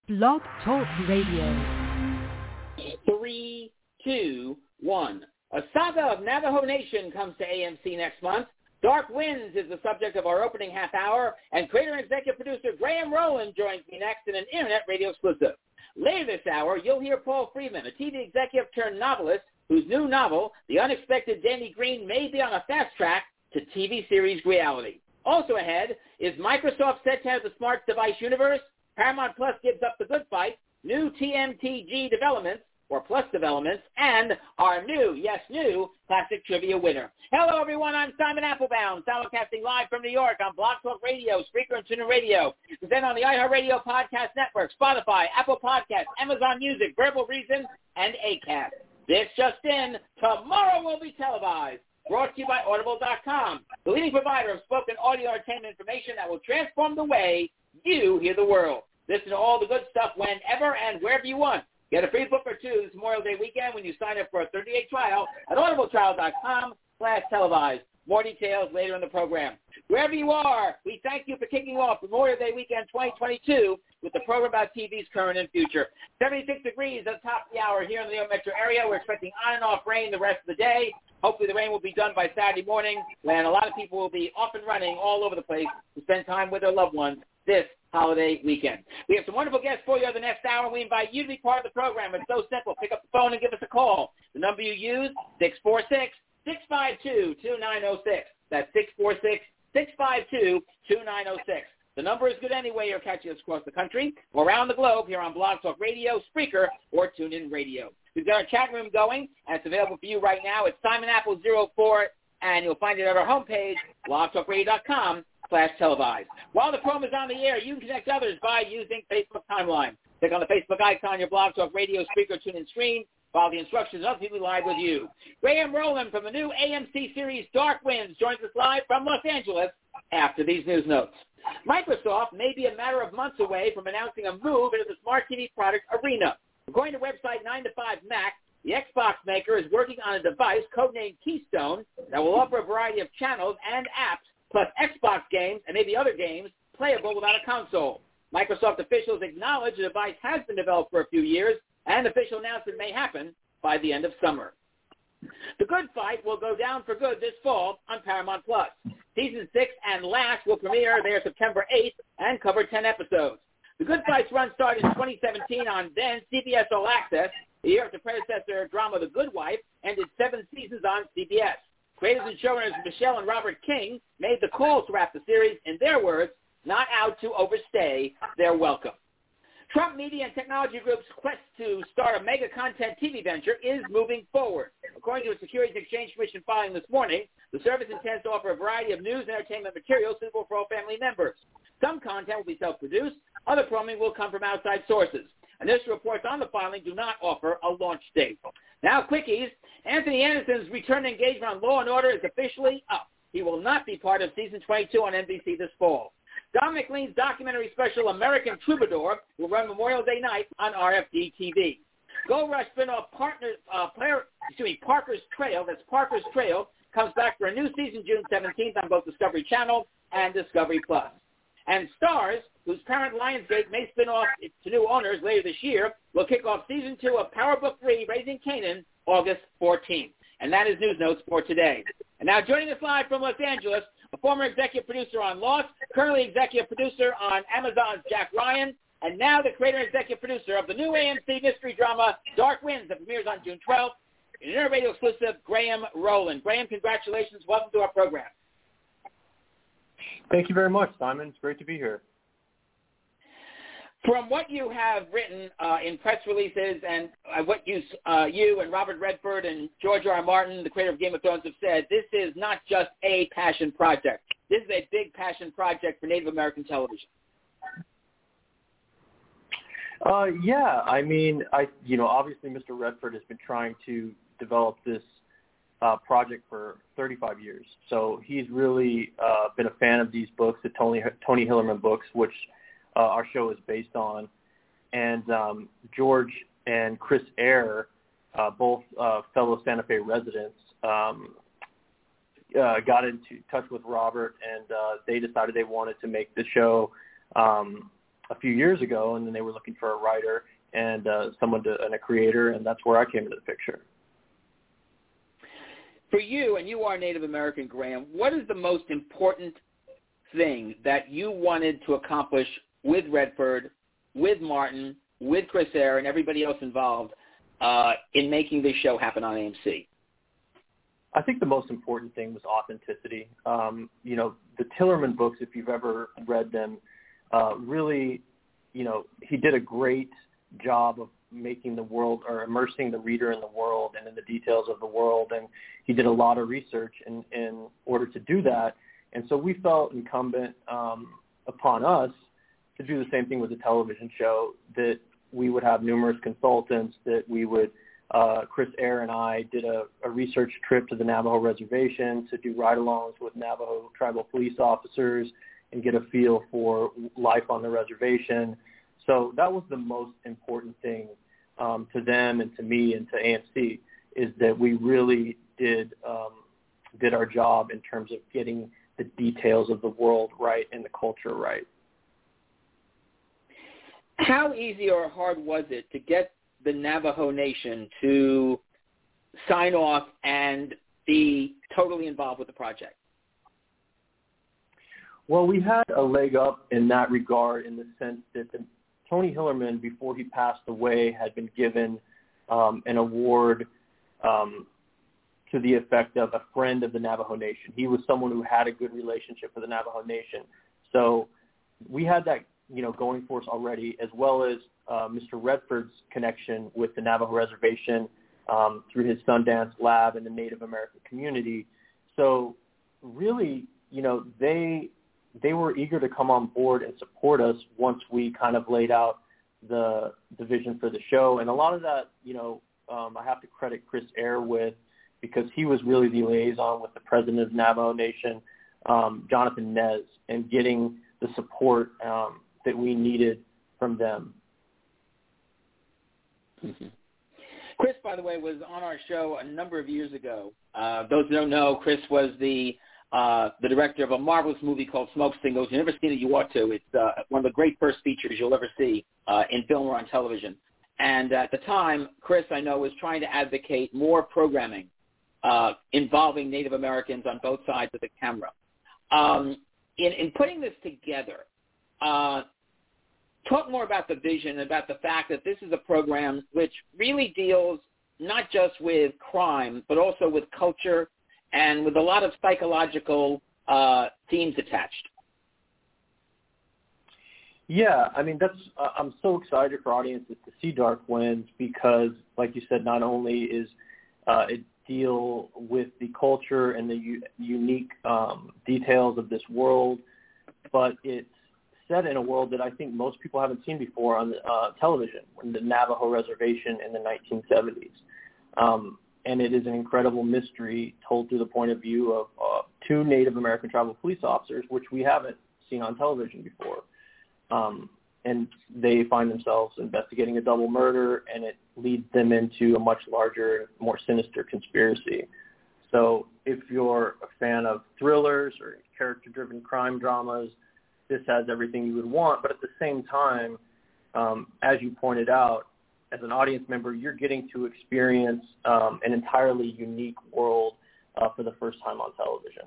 Blog Talk Radio. 3, 2, 1. A saga of Navajo Nation comes to AMC next month. Dark Winds is the subject of our opening half hour, and creator and executive producer Graham Rowland joins me next in an internet radio exclusive. Later this hour, you'll hear Paul Friedman, a TV executive turned novelist, whose new novel, The Unexpected Danny Green, may be on a fast track to TV series reality. Also ahead is Microsoft set to have the smart device universe, Paramount Plus gives up the good fight, new TMTG developments, or Plus developments, and our new classic trivia winner. Hello, everyone. I'm Simon Applebaum, simulcasting live from New York on Blog Talk Radio, Spreaker, and TuneIn Radio. Then on the iHeartRadio Podcast Network, Spotify, Apple Podcasts, Amazon Music, Verbal Reason, and Acast. This just in, tomorrow will be televised. Brought to you by Audible.com, the leading provider of spoken audio entertainment information that will transform the way you hear the world. Listen to all the good stuff whenever and wherever you want. Get a free book or two this Memorial Day weekend when you sign up for a 30-day trial at audibletrial.com/televised. More details later in the program. Wherever you are, we thank you for kicking off Memorial Day weekend 2022 with the program about TV's current and future. 76 degrees at the top of the hour here in the New York metro area. We're expecting on and off rain the rest of the day. Hopefully the rain will be done by Saturday morning when a lot of people will be off and running all over the place to spend time with their loved ones this holiday weekend. We have some wonderful guests for you in the next hour. We invite you to be part of the program. It's so simple. Pick up the phone and give us a call. The number you use, 646-652-2906. That's 646-652-2906. The number is good anyway. You're catching us across the country or around the globe here on Blog Talk Radio, Spreaker, or TuneIn Radio. We've got our chat room going, and it's available for you right now. It's Simon Apple 04, and you'll find it at our homepage, blogtalkradio.com/televised. While the program is on the air, you can connect others by using Facebook Timeline. Click on the Facebook icon on your Blog Talk Radio, Spreaker, TuneIn screen. Follow the instructions of people live with you. Graham Rowland from the new AMC series Dark Winds joins us live from Los Angeles after these news notes. Microsoft may be a matter of months away from announcing a move into the smart TV product arena. According to website 9to5Mac, the Xbox maker is working on a device codenamed Keystone that will offer a variety of channels and apps, plus Xbox games and maybe other games playable without a console. Microsoft officials acknowledge the device has been developed for a few years, and the official announcement may happen by the end of summer. The Good Fight will go down for good this fall on Paramount Plus. Season 6 and Last will premiere there September 8th and cover 10 episodes. The Good Fight's run started in 2017 on then CBS All Access. The year after predecessor drama The Good Wife ended 7 seasons on CBS. Creators and showrunners Michelle and Robert King made the call to wrap the series, in their words, not out to overstay their welcome. Trump Media and Technology Group's quest to start a mega content TV venture is moving forward. According to a Securities and Exchange Commission filing this morning, the service intends to offer a variety of news and entertainment materials suitable for all family members. Some content will be self-produced. Other programming will come from outside sources. Initial reports on the filing do not offer a launch date. Now, quickies. Anthony Anderson's return to engagement on Law & Order is officially up. He will not be part of Season 22 on NBC this fall. Don McLean's documentary special American Troubadour will run Memorial Day night on RFD TV. Gold Rush spinoff Parker's Trail, that's Parker's Trail, comes back for a new season June 17th on both Discovery Channel and Discovery Plus. And Starz, whose parent Lionsgate may spin off to new owners later this year, will kick off Season 2 of Power Book 3, Raising Kanan, August 14th. And that is news notes for today. And now joining us live from Los Angeles, a former executive producer on Lost, currently executive producer on Amazon's Jack Ryan, and now the creator and executive producer of the new AMC mystery drama Dark Winds that premieres on June 12th, an Internet Radio exclusive, Graham Rowland. Graham, congratulations. Welcome to our program. Thank you very much, Simon. It's great to be here. From what you have written in press releases and what you and Robert Redford and George R. R. Martin, the creator of Game of Thrones, have said, this is not just a passion project. This is a big passion project for Native American television. Yeah, I mean, obviously Mr. Redford has been trying to develop this project for 35 years. So he's really been a fan of these books, the Tony Hillerman books, which our show is based on. And George and Chris Eyre, both fellow Santa Fe residents, got into touch with Robert, and they decided they wanted to make the show a few years ago, and then they were looking for a writer and and a creator, and that's where I came into the picture. For you, and you are Native American, Graham, what is the most important thing that you wanted to accomplish with Redford, with Martin, with Chris Eyre, and everybody else involved in making this show happen on AMC? I think the most important thing was authenticity. The Tillerman books, if you've ever read them, really, he did a great job of making the world, or immersing the reader in the world and in the details of the world. And he did a lot of research in order to do that. And so we felt incumbent upon us to do the same thing with the television show, that we would have numerous consultants, that we would, Chris Eyre and I did a research trip to the Navajo reservation to do ride-alongs with Navajo tribal police officers and get a feel for life on the reservation. So that was the most important thing to them and to me and to AMC, is that we really did our job in terms of getting the details of the world right and the culture right. How easy or hard was it to get the Navajo Nation to sign off and be totally involved with the project? Well, we had a leg up in that regard, in the sense that Tony Hillerman, before he passed away, had been given an award to the effect of a friend of the Navajo Nation. He was someone who had a good relationship with the Navajo Nation. So we had that, going for us already, as well as Mr. Redford's connection with the Navajo Reservation through his Sundance Lab and the Native American community. So really, they were eager to come on board and support us once we kind of laid out the vision for the show. And a lot of that, I have to credit Chris Eyre with, because he was really the liaison with the president of Navajo Nation, Jonathan Nez, and getting the support that we needed from them. Mm-hmm. Chris, by the way, was on our show a number of years ago. Those who don't know, Chris was the director of a marvelous movie called Smoke Signals. If you've never seen it, you ought to. It's one of the great first features you'll ever see in film or on television. And at the time, Chris, I know, was trying to advocate more programming involving Native Americans on both sides of the camera. In putting this together, talk more about the vision, about the fact that this is a program which really deals not just with crime, but also with culture and with a lot of psychological themes attached. Yeah, I mean, I'm so excited for audiences to see Dark Winds, because, like you said, not only is it deal with the culture and the unique details of this world, but it's set in a world that I think most people haven't seen before on television, in the Navajo Reservation in the 1970s. And it is an incredible mystery told through the point of view of two Native American tribal police officers, which we haven't seen on television before. And they find themselves investigating a double murder, and it leads them into a much larger, more sinister conspiracy. So if you're a fan of thrillers or character-driven crime dramas, this has everything you would want. But at the same time, as you pointed out, as an audience member, you're getting to experience an entirely unique world for the first time on television.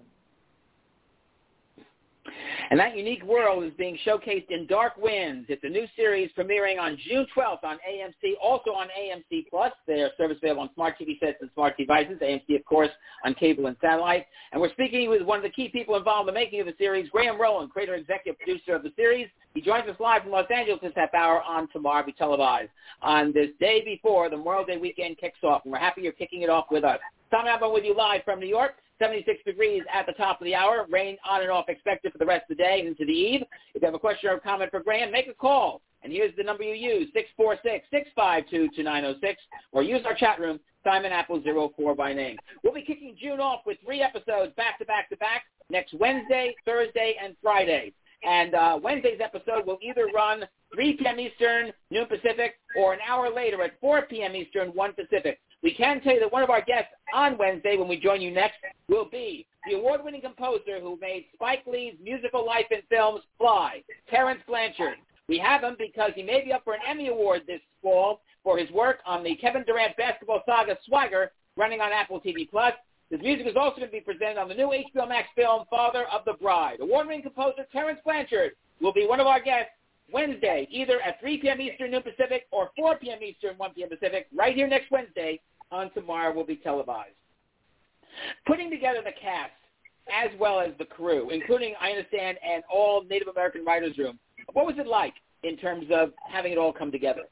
And that unique world is being showcased in Dark Winds. It's a new series premiering on June 12th on AMC, also on AMC+. Their service available on smart TV sets and smart devices. AMC, of course, on cable and satellite. And we're speaking with one of the key people involved in the making of the series, Graham Rowland, creator and executive producer of the series. He joins us live from Los Angeles this half hour on Tomorrow Be Televised on this day before the Memorial Day weekend kicks off. And we're happy you're kicking it off with us. Tom Alba with you live from New York. 76 degrees at the top of the hour. Rain on and off expected for the rest of the day and into the eve. If you have a question or a comment for Graham, make a call. And here's the number you use, 646-652-2906. Or use our chat room, Simon Apple 04 by name. We'll be kicking June off with 3 episodes back to back to back next Wednesday, Thursday, and Friday. And Wednesday's episode will either run 3 p.m. Eastern, noon Pacific, or an hour later at 4 p.m. Eastern, 1 Pacific. We can tell you that one of our guests on Wednesday, when we join you next, will be the award-winning composer who made Spike Lee's musical life in films Fly, Terrence Blanchard. We have him because he may be up for an Emmy Award this fall for his work on the Kevin Durant basketball saga Swagger, running on Apple TV+. His music is also going to be presented on the new HBO Max film, Father of the Bride. Award-winning composer Terrence Blanchard will be one of our guests Wednesday, either at 3 p.m. Eastern, noon Pacific, or 4 p.m. Eastern, 1 p.m. Pacific, right here next Wednesday on Tomorrow will be televised. Putting together the cast as well as the crew, including, I understand, an all Native American writers' room, what was it like in terms of having it all come together?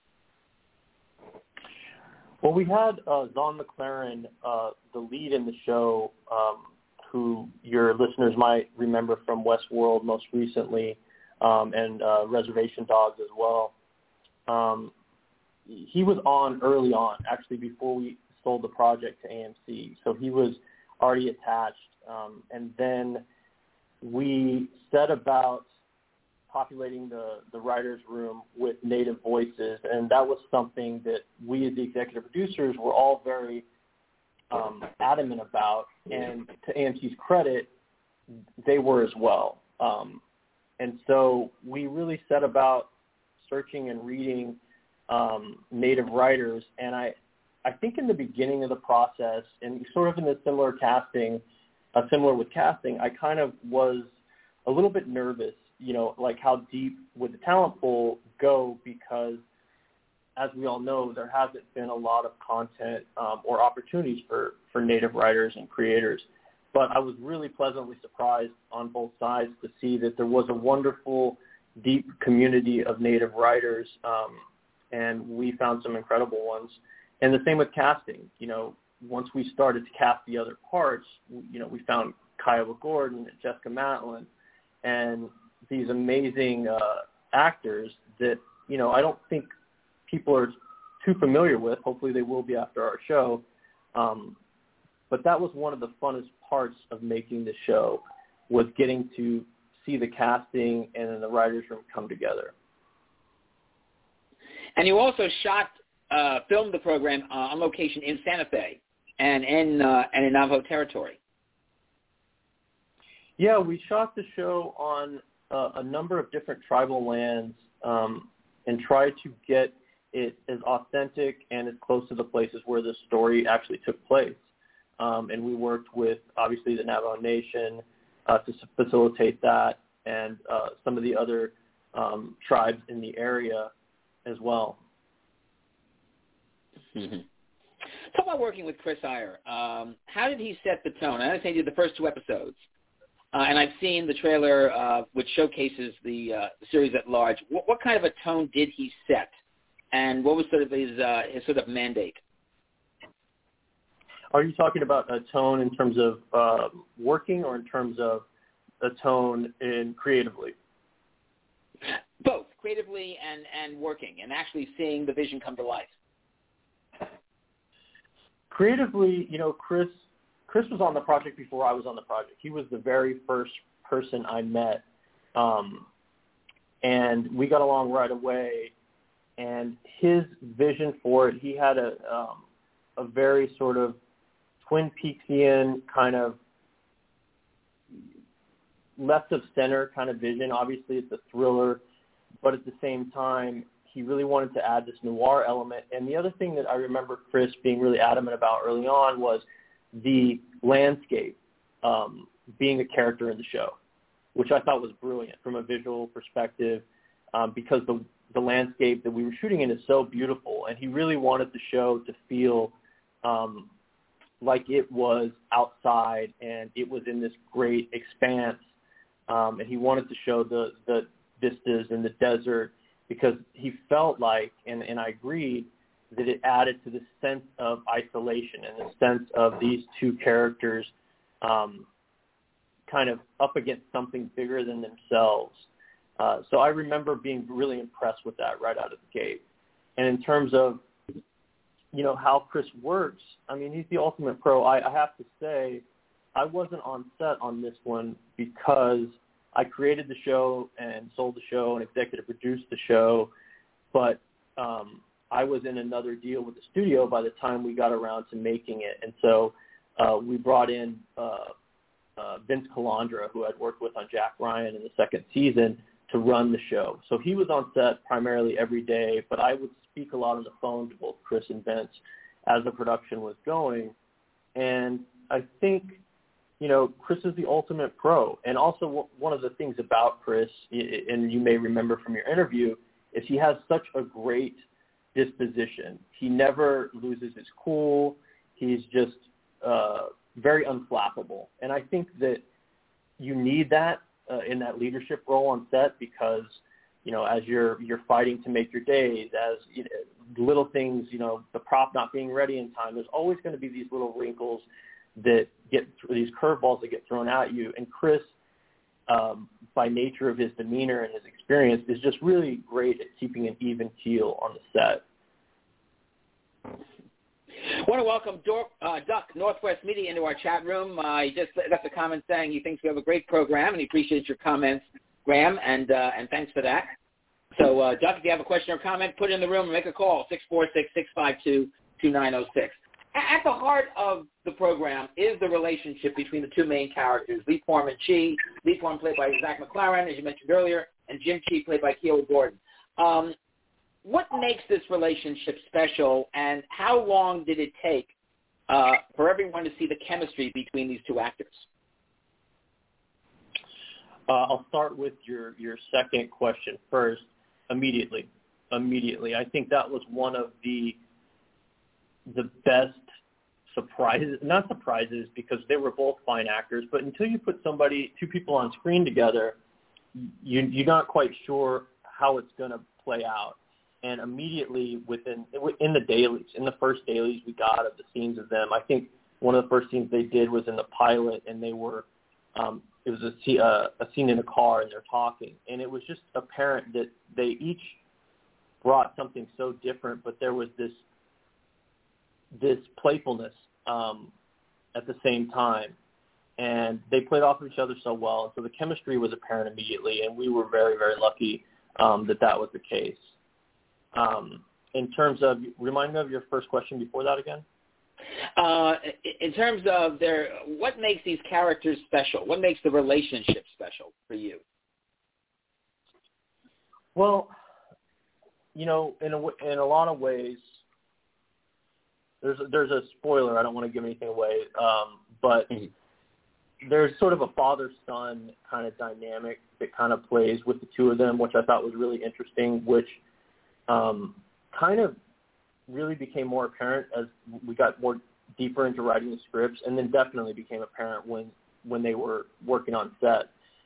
Well, we had Zon McLaren, the lead in the show, who your listeners might remember from Westworld most recently, and Reservation Dogs as well. He was on early on, actually, before we sold the project to AMC. So he was already attached. And then we set about populating the writer's room with native voices, and that was something that we as the executive producers were all very adamant about, and to AMC's credit, they were as well. And so we really set about searching and reading native writers, and I think in the beginning of the process, and sort of in the similar with casting, I kind of was a little bit nervous, like how deep would the talent pool go, because as we all know, there hasn't been a lot of content or opportunities for native writers and creators. But I was really pleasantly surprised on both sides to see that there was a wonderful, deep community of native writers, and we found some incredible ones. And the same with casting. Once we started to cast the other parts, we found Kiowa Gordon and Jessica Matlin and these amazing actors that, I don't think people are too familiar with. Hopefully they will be after our show. But that was one of the funnest parts of making the show, was getting to see the casting and then the writer's room come together. And you also filmed the program on location in Santa Fe and in Navajo territory. Yeah, we shot the show on a number of different tribal lands and tried to get it as authentic and as close to the places where the story actually took place. And we worked with, obviously, the Navajo Nation to facilitate that, and some of the other tribes in the area as well. Mm-hmm. Talk about working with Chris Iyer. How did he set the tone? I understand you did the first 2 episodes, and I've seen the trailer which showcases the series at large. What kind of a tone did he set, and what was sort of his sort of mandate? Are you talking about a tone in terms of working, or in terms of a tone in creatively? Both, creatively and working, and actually seeing the vision come to life. Creatively, Chris was on the project before I was on the project. He was the very first person I met, and we got along right away. And his vision for it, he had a very sort of Twin Peaksian kind of left of center kind of vision. Obviously, it's a thriller, but at the same time, he really wanted to add this noir element. And the other thing that I remember Chris being really adamant about early on was the landscape being a character in the show, which I thought was brilliant from a visual perspective, because the landscape that we were shooting in is so beautiful, and he really wanted the show to feel like it was outside and it was in this great expanse, and he wanted to show the vistas in the desert, because he felt like, and I agreed, that it added to the sense of isolation and the sense of these two characters kind of up against something bigger than themselves. So I remember being really impressed with that right out of the gate. And in terms of, how Chris works, I mean, he's the ultimate pro. I have to say, I wasn't on set on this one because I created the show and sold the show and executive produced the show, but I was in another deal with the studio by the time we got around to making it. And so we brought in Vince Calandra, who I'd worked with on Jack Ryan in the second season, to run the show. So he was on set primarily every day, but I would speak a lot on the phone to both Chris and Vince as the production was going. And I think, Chris is the ultimate pro. And also one of the things about Chris, and you may remember from your interview, is he has such a great disposition. He never loses his cool. He's just very unflappable. And I think that you need that in that leadership role on set because, as you're fighting to make your days, as little things, the prop not being ready in time, there's always going to be these little wrinkles that these curveballs that get thrown at you. And Chris, by nature of his demeanor and his experience, is just really great at keeping an even keel on the set. I want to welcome Duck Northwest Media into our chat room. He just left a comment saying he thinks we have a great program and he appreciates your comments, Graham, and thanks for that. So, Duck, if you have a question or comment, put it in the room and make a call, 646-652-2906. At the heart of the program is the relationship between the two main characters, Lee Form and Chi. Lee Form played by Zach McLaren, as you mentioned earlier, and Jim Chi played by Keela Gordon. What makes this relationship special, and how long did it take for everyone to see the chemistry between these two actors? I'll start with your second question first. Immediately. I think that was one of the best surprises, not surprises because they were both fine actors, but until you put two people on screen together, you're not quite sure how it's going to play out. And immediately in the dailies, in the first dailies we got of the scenes of them, I think one of the first scenes they did was in the pilot, and they were it was a scene in a car, and they're talking, and it was just apparent that they each brought something so different, but there was this playfulness at the same time, and they played off of each other so well, and so the chemistry was apparent immediately, and we were very, very lucky that was the case. In terms of, remind me of your first question before that again. In terms of what makes these characters special? What makes the relationship special for you? Well, in a lot of ways, there's a spoiler. I don't want to give anything away, but there's sort of a father-son kind of dynamic that kind of plays with the two of them, which I thought was really interesting, which kind of really became more apparent as we got more deeper into writing the scripts, and then definitely became apparent when they were working on set.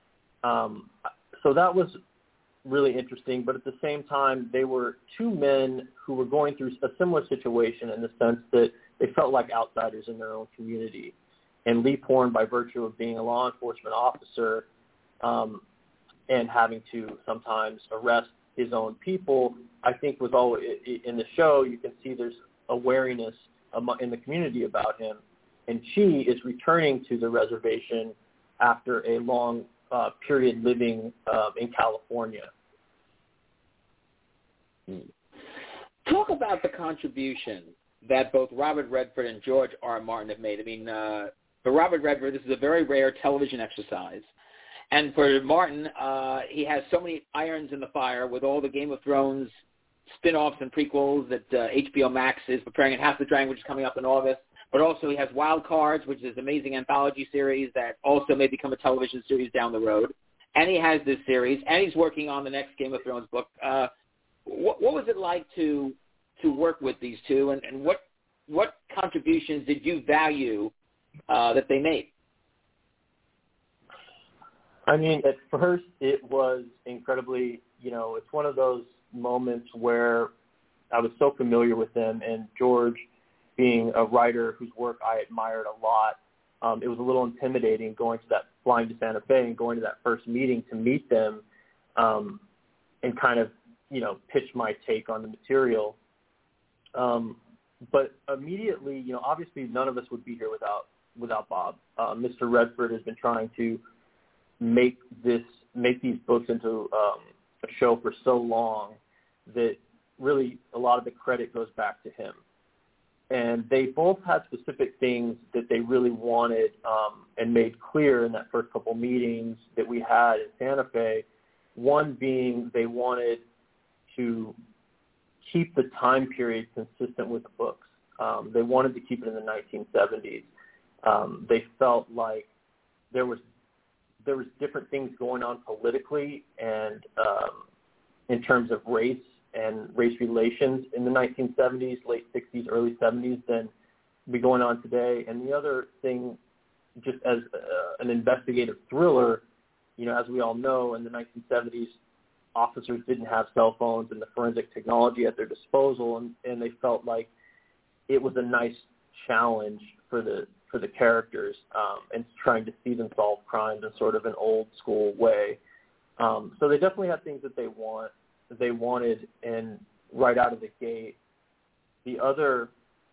So that was really interesting, but at the same time, they were two men who were going through a similar situation in the sense that they felt like outsiders in their own community. And Lee Porn, by virtue of being a law enforcement officer and having to sometimes arrest his own people, I think was always in the show. You can see there's a wariness in the community about him, and Chi is returning to the reservation after a long period living in California. Talk about the contribution that both Robert Redford and George R. Martin have made. I mean, for Robert Redford, this is a very rare television exercise. And for Martin, he has so many irons in the fire with all the Game of Thrones spin-offs and prequels that HBO Max is preparing, and House of the Dragon, which is coming up in August. But also he has Wild Cards, which is an amazing anthology series that also may become a television series down the road. And he has this series, and he's working on the next Game of Thrones book. What was it like to work with these two, and what contributions did you value that they made? I mean, at first it was incredibly, it's one of those moments where I was so familiar with them, and George being a writer whose work I admired a lot, it was a little intimidating flying to Santa Fe and going to that first meeting to meet them and kind of, pitch my take on the material. But immediately, obviously none of us would be here without Bob. Mr. Redford has been trying to make these books into a show for so long that really a lot of the credit goes back to him. And they both had specific things that they really wanted and made clear in that first couple meetings that we had in Santa Fe One being they wanted to keep the time period consistent with the books. They wanted to keep it in the 1970s. They felt like there was different things going on politically and in terms of race and race relations in the 1970s, late 60s, early 70s than be going on today. And the other thing, just as an investigative thriller, as we all know, in the 1970s, officers didn't have cell phones and the forensic technology at their disposal, and they felt like it was a nice challenge for the characters and trying to see them solve crimes in sort of an old school way. So they definitely had things that they wanted, and right out of the gate. The other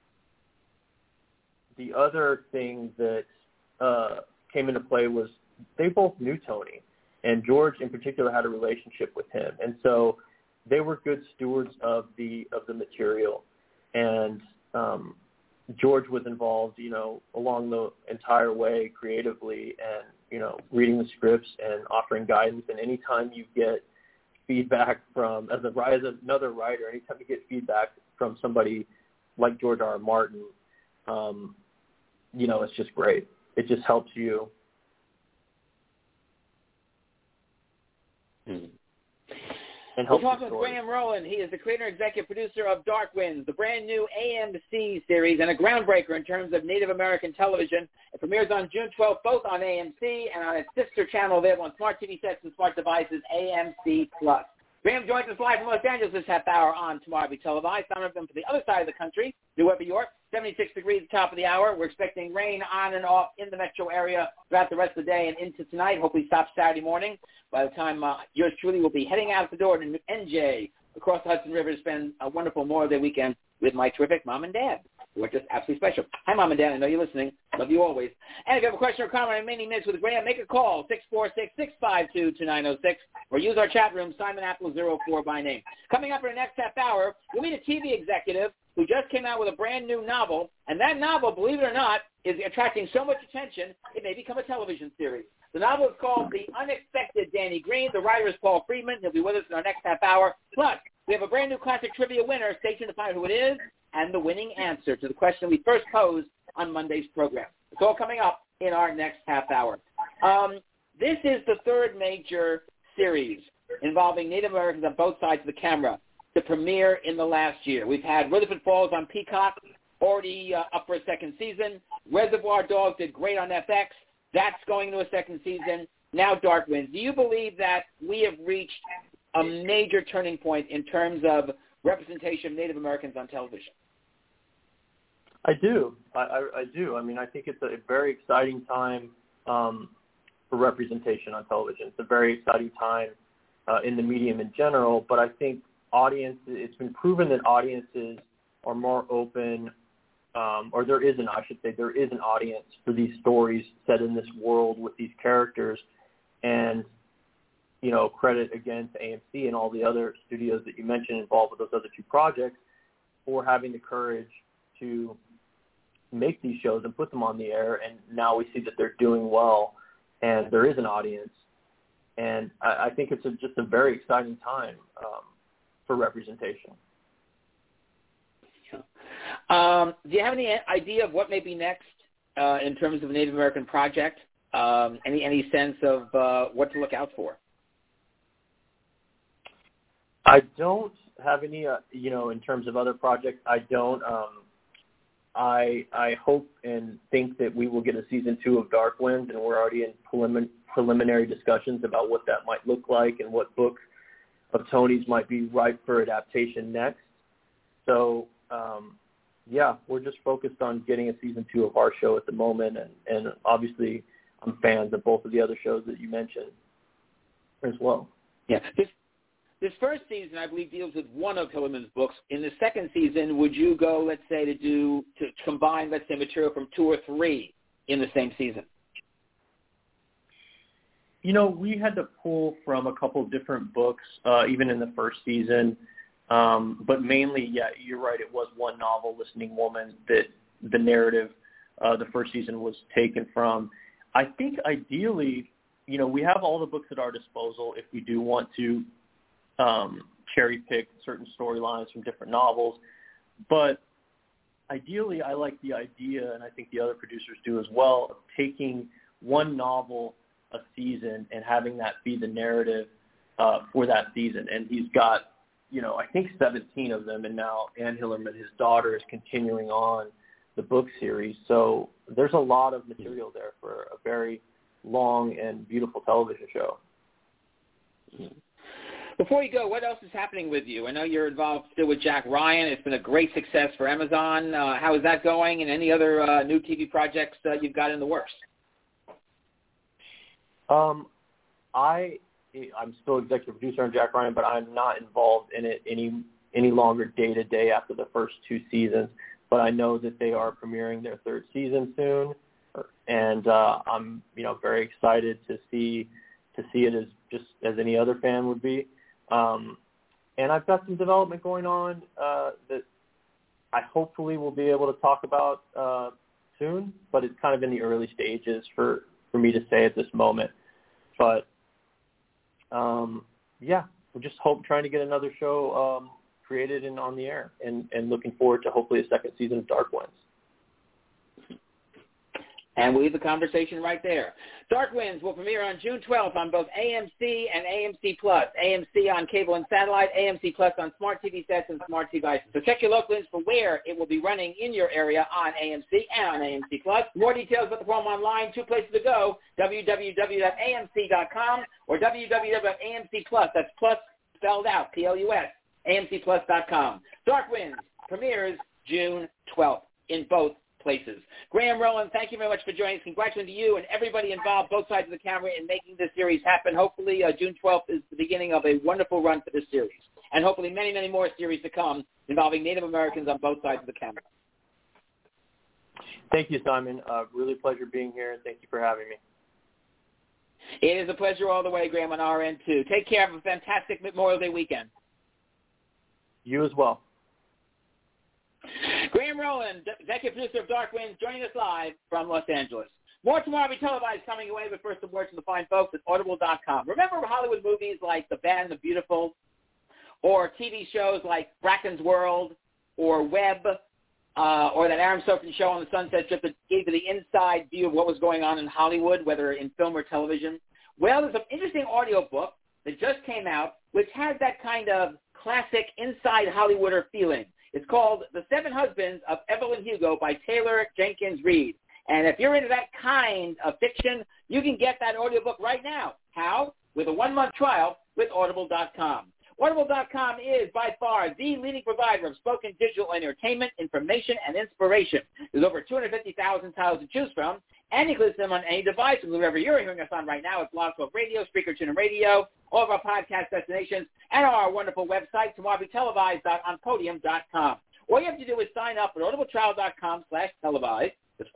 thing that came into play was they both knew Tony, and George in particular had a relationship with him, and so they were good stewards of the material. And George was involved, along the entire way creatively, and reading the scripts and offering guidance. And anytime you get feedback from, as another writer, anytime you get feedback from somebody like George R. R. Martin, it's just great. It just helps you. We're talking with Graham Rowland. He is the creator and executive producer of Dark Winds, the brand new AMC series and a groundbreaker in terms of Native American television. It premieres on June 12th, both on AMC and on its sister channel available on smart TV sets and smart devices, AMC+. Graham joins us live from Los Angeles this half hour on Tomorrow Be Televised. Some of them for the other side of the country, New York, 76 degrees at the top of the hour. We're expecting rain on and off in the metro area throughout the rest of the day and into tonight. Hopefully stops Saturday morning. By the time yours truly will be heading out the door to NJ across the Hudson River to spend a wonderful Memorial Day weekend with my terrific mom and dad, who are just absolutely special. Hi, Mom and Dad. I know you're listening. Love you always. And if you have a question or comment in many minutes with Graham, make a call, 646-652-2906, or use our chat room, Simon Apple 04 by name. Coming up in the next half hour, we'll meet a TV executive who just came out with a brand new novel, and that novel, believe it or not, is attracting so much attention, it may become a television series. The novel is called The Unexpected Danny Green. The writer is Paul Friedman. He'll be with us in our next half hour. Plus, we have a brand new classic trivia winner. Stay tuned to find out who it is and the winning answer to the question we first posed on Monday's program. It's all coming up in our next half hour. This is the third major series involving Native Americans on both sides of the camera to premiere in the last year. We've had Rutherford Falls on Peacock, already up for a second season. Reservoir Dogs did great on FX. That's going into a second season. Now Dark Winds. Do you believe that we have reached a major turning point in terms of representation of Native Americans on television? I do. I do. I mean, I think it's a very exciting time for representation on television. It's a very exciting time in the medium in general, but I think it's been proven that audiences are more open, or there is an audience for these stories set in this world with these characters. And, credit again to AMC and all the other studios that you mentioned involved with those other two projects for having the courage to make these shows and put them on the air. And now we see that they're doing well and there is an audience. And I think it's just a very exciting time for representation. Do you have any idea of what may be next in terms of a Native American project? Any sense of what to look out for? I don't have any, in terms of other projects. I don't. I hope and think that we will get a season 2 of Dark Winds, and we're already in preliminary discussions about what that might look like and what book of Tony's might be ripe for adaptation next. So, we're just focused on getting a season 2 of our show at the moment, and obviously I'm fans of both of the other shows that you mentioned as well. Yeah. This first season, I believe, deals with one of Hillerman's books. In the second season, would you go, let's say, to combine, let's say, material from 2 or 3 in the same season? We had to pull from a couple of different books, even in the first season. But mainly, you're right, it was one novel, Listening Woman, that the narrative the first season was taken from. I think ideally, we have all the books at our disposal if we do want to cherry pick certain storylines from different novels. But ideally, I like the idea, and I think the other producers do as well, of taking one novel a season and having that be the narrative for that season. And he's got, I think 17 of them, and now Ann Hillerman, his daughter, is continuing on the book series. So there's a lot of material there for a very long and beautiful television show. Before you go, what else is happening with you? I know you're involved still with Jack Ryan. It's been a great success for Amazon. How is that going, and any other new TV projects you've got in the works? I'm still executive producer on Jack Ryan, but I'm not involved in it any longer day to day after the first 2 seasons. But I know that they are premiering their 3rd season soon, and I'm very excited to see it as just as any other fan would be. And I've got some development going on that I hopefully will be able to talk about soon, but it's kind of in the early stages for me to say at this moment. But we're just trying to get another show created and on the air, and looking forward to hopefully a 2nd season of Dark Winds. And we'll leave the conversation right there. Dark Winds will premiere on June 12th on both AMC and AMC+. AMC on cable and satellite, AMC+ on smart TV sets and smart devices. So check your local for where it will be running in your area on AMC and on AMC+. More details about the program online, 2 places to go, www.amc.com or www.amc+, that's plus spelled out, Plus, amcplus.com. Dark Winds premieres June 12th in both places. Graham Rowland, thank you very much for joining us. Congratulations to you and everybody involved, both sides of the camera, in making this series happen. Hopefully, June 12th is the beginning of a wonderful run for this series, and hopefully many, many more series to come involving Native Americans on both sides of the camera. Thank you, Simon. Really a pleasure being here, and thank you for having me. It is a pleasure all the way, Graham, on our end, too. Take care. Have a fantastic Memorial Day weekend. You as well. Graham Rowland, executive producer of Dark Winds, joining us live from Los Angeles. More tomorrow will be televised coming away, but first, a word from the fine folks at Audible.com. Remember Hollywood movies like The Bad and the Beautiful, or TV shows like Bracken's World, or Web, or that Aaron Sorkin show on the Sunset Strip that gave you the inside view of what was going on in Hollywood, whether in film or television? Well, there's an interesting audio book that just came out, which has that kind of classic inside Hollywooder feeling. It's called The 7 Husbands of Evelyn Hugo by Taylor Jenkins Reid. And if you're into that kind of fiction, you can get that audiobook right now. How? With a 1-month trial with Audible.com. Audible.com is by far the leading provider of spoken digital entertainment, information, and inspiration. There's over 250,000 titles to choose from, and you can listen to them on any device, wherever you're hearing us on right now. It's Blog Talk Radio, Spreaker, TuneIn Radio, all of our podcast destinations, and our wonderful website, tomorrow televised on podium.com. All you have to do is sign up at audibletrial.com/televised. It's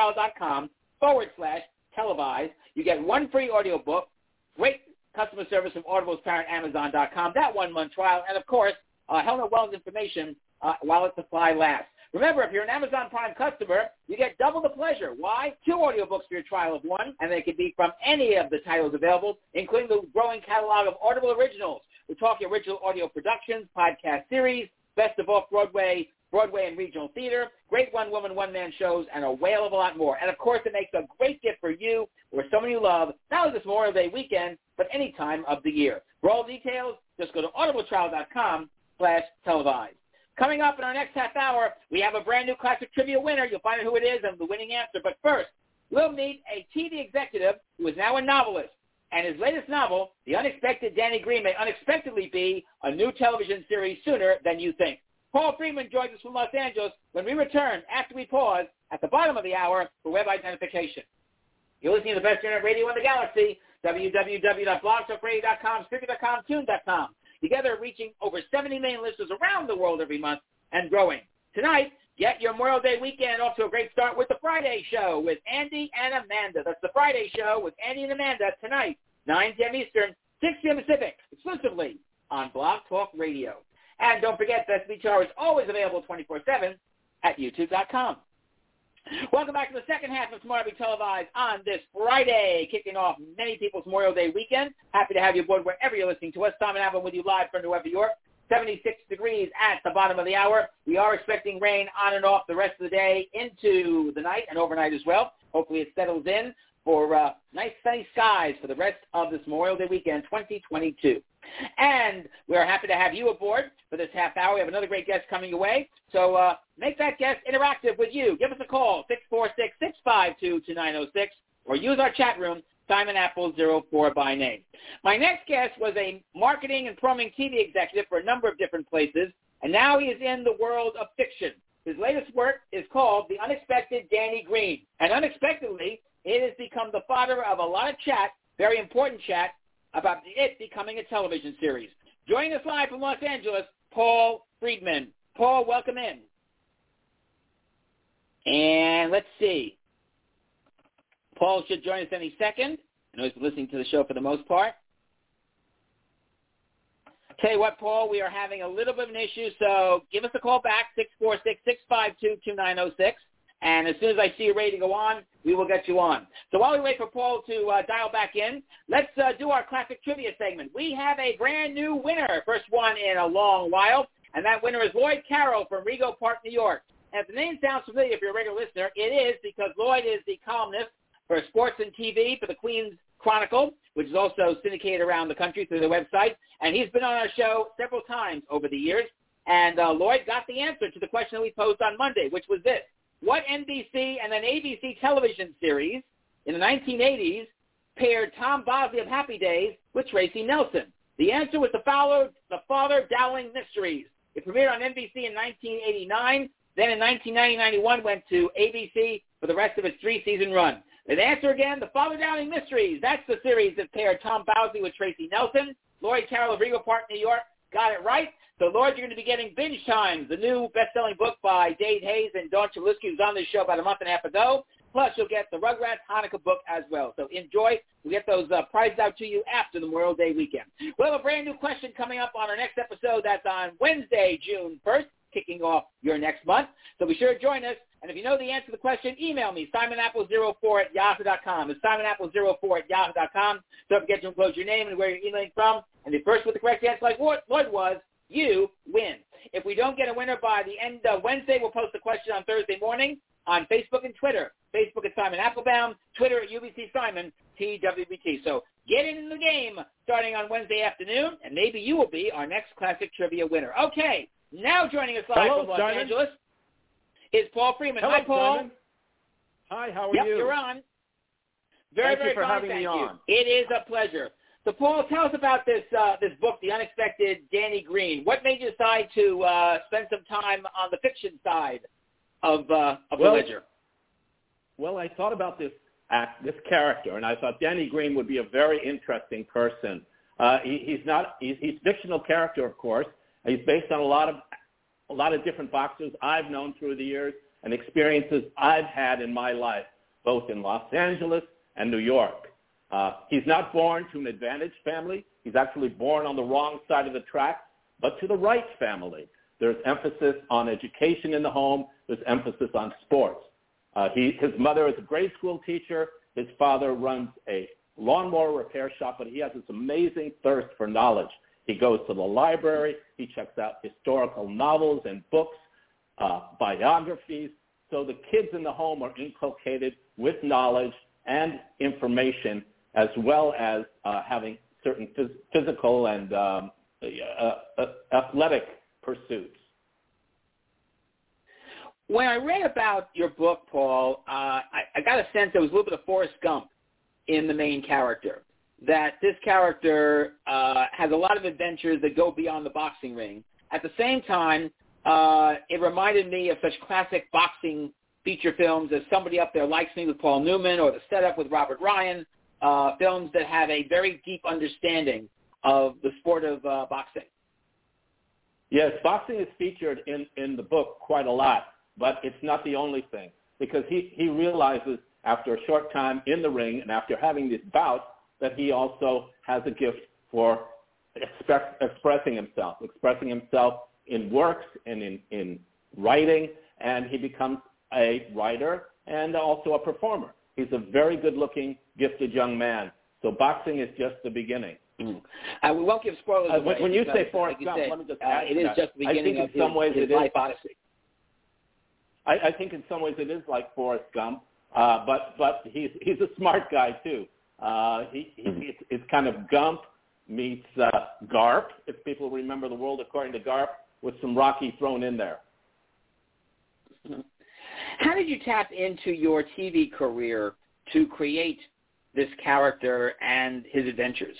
audibletrial.com/televised. You get 1 free audiobook, great customer service from Audible's parent, Amazon.com, that 1-month trial, and, of course, health and wellness information while its supply lasts. Remember, if you're an Amazon Prime customer, you get double the pleasure. Why? 2 audiobooks for your trial of 1, and they can be from any of the titles available, including the growing catalog of Audible originals. We're talking original audio productions, podcast series, best of off-Broadway, Broadway and regional theater, great one-woman, one-man shows, and a whale of a lot more. And, of course, it makes a great gift for you or someone you love, not only this Memorial Day weekend, but any time of the year. For all details, just go to audibletrial.com/televised. Coming up in our next half hour, we have a brand-new classic trivia winner. You'll find out who it is and the winning answer. But first, we'll meet a TV executive who is now a novelist. And his latest novel, The Unexpected Danny Green, may unexpectedly be a new television series sooner than you think. Paul Freeman joins us from Los Angeles when we return after we pause at the bottom of the hour for web identification. You're listening to the best internet radio in the galaxy, www.blogtalkradio.com, Spreaker.com, Tune.com. Together, reaching over 70 million listeners around the world every month and growing. Tonight, get your Memorial Day weekend off to a great start with The Friday Show with Andy and Amanda. That's The Friday Show with Andy and Amanda tonight, 9 p.m. Eastern, 6 p.m. Pacific, exclusively on Blog Talk Radio. And don't forget that SBTR is always available 24/7 at YouTube.com. Welcome back to the second half of Tomorrow Be Televised on this Friday, kicking off many people's Memorial Day weekend. Happy to have you aboard wherever you're listening to us. Simon Apple with you live from New York. 76 degrees at the bottom of the hour. We are expecting rain on and off the rest of the day into the night and overnight as well. Hopefully it settles in for nice sunny skies for the rest of this Memorial Day weekend 2022. And we're happy to have you aboard for this half hour. We have another great guest coming your way. So make that guest interactive with you. Give us a call, 646-652-2906, or use our chat room, Simon Apple 04 by name. My next guest was a marketing and promoting TV executive for a number of different places, and now he is in the world of fiction. His latest work is called The Unexpected Danny Green, and unexpectedly, it has become the fodder of a lot of chat, very important chat, about it becoming a television series. Joining us live from Los Angeles, Paul Friedman. Paul, welcome in. And let's see. Paul should join us any second. I know he's listening to the show for the most part. Tell you what, Paul, we are having a little bit of an issue, so give us a call back, 646-652-2906. And as soon as I see you ready to go on, we will get you on. So while we wait for Paul to dial back in, let's do our classic trivia segment. We have a brand new winner, first one in a long while, and that winner is Lloyd Carroll from Rego Park, New York. And if the name sounds familiar, if you're a regular listener, it is because Lloyd is the columnist for sports and TV for the Queens Chronicle, which is also syndicated around the country through the website. And he's been on our show several times over the years. And Lloyd got the answer to the question that we posed on Monday, which was this. What NBC and then ABC television series in the 1980s paired Tom Bosley of Happy Days with Tracy Nelson? The answer was the Father Dowling Mysteries. It premiered on NBC in 1989. Then in 1990-91 went to ABC for the rest of its 3-season run. The answer again, the Father Dowling Mysteries. That's the series that paired Tom Bosley with Tracy Nelson. Lloyd Carroll of Rego Park, New York, got it right. So, Lloyd, you're going to be getting Binge Times, the new best-selling book by Dave Hayes and Dawn Chalinsky, who's on this show about a month and a half ago. Plus, you'll get the Rugrats Hanukkah book as well. So enjoy. We'll get those prizes out to you after the Memorial Day weekend. We'll have a brand-new question coming up on our next episode. That's on Wednesday, June 1st, kicking off your next month. So be sure to join us. And if you know the answer to the question, email me, simonapple04@yahoo.com. It's simonapple04@yahoo.com. Don't forget to enclose your name and where you're emailing from. And the first with the correct answer, like Lloyd was, you win. If we don't get a winner by the end of Wednesday, we'll post the question on Thursday morning on Facebook and Twitter. Facebook at Simon Applebaum, Twitter at UBC Simon, TWBT. So get in the game starting on Wednesday afternoon, and maybe you will be our next classic trivia winner. Okay, now joining us live from Los Angeles is Paul Friedman. Hello, Hi, Paul. Simon. Hi, how are you? Yep, You're on. Very, Thank you for fine, having me on. It is a pleasure. So, Paul, tell us about this book, The Unexpected Danny Green. What made you decide to spend some time on the fiction side of the ledger? Well, I thought about this character, and I thought Danny Green would be a very interesting person. He's fictional character, of course. He's based on a lot of different boxers I've known through the years and experiences I've had in my life, both in Los Angeles and New York. He's not born to an advantaged family. He's actually born on the wrong side of the tracks, but to the right family. There's emphasis on education in the home. There's emphasis on sports. His mother is a grade school teacher. His father runs a lawnmower repair shop, but he has this amazing thirst for knowledge. He goes to the library. He checks out historical novels and books, biographies. So the kids in the home are inculcated with knowledge and information, as well as having certain physical and athletic pursuits. When I read about your book, Paul, I got a sense there was a little bit of Forrest Gump in the main character, that this character has a lot of adventures that go beyond the boxing ring. At the same time, it reminded me of such classic boxing feature films as Somebody Up There Likes Me with Paul Newman or The Setup with Robert Ryan, films that have a very deep understanding of the sport of boxing. Yes, boxing is featured in the book quite a lot, but it's not the only thing, because he realizes after a short time in the ring and after having these bouts that he also has a gift for expressing himself in works and in writing, and he becomes a writer and also a performer. He's a very good-looking, gifted young man. So boxing is just the beginning. Mm-hmm. We won't give spoilers away. When you say Forrest Gump, let me just add it is that. just the beginning of his life odyssey. I think in some ways it is like Forrest Gump, but he's a smart guy too. It's kind of Gump meets Garp, if people remember The World According to Garp, with some Rocky thrown in there. How did you tap into your TV career to create this character and his adventures?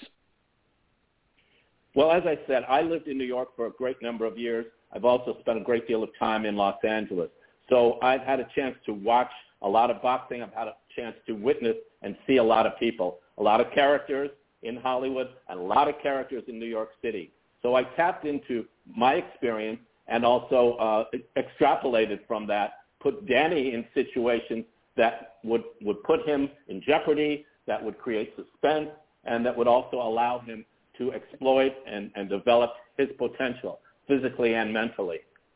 Well, as I said, I lived in New York for a great number of years. I've also spent a great deal of time in Los Angeles. So I've had a chance to watch a lot of boxing. I've had a chance to witness and see a lot of people, a lot of characters in Hollywood, and a lot of characters in New York City. So I tapped into my experience and also extrapolated from that, put Danny in situations that would put him in jeopardy, that would create suspense, and that would also allow him to exploit and develop his potential physically and mentally.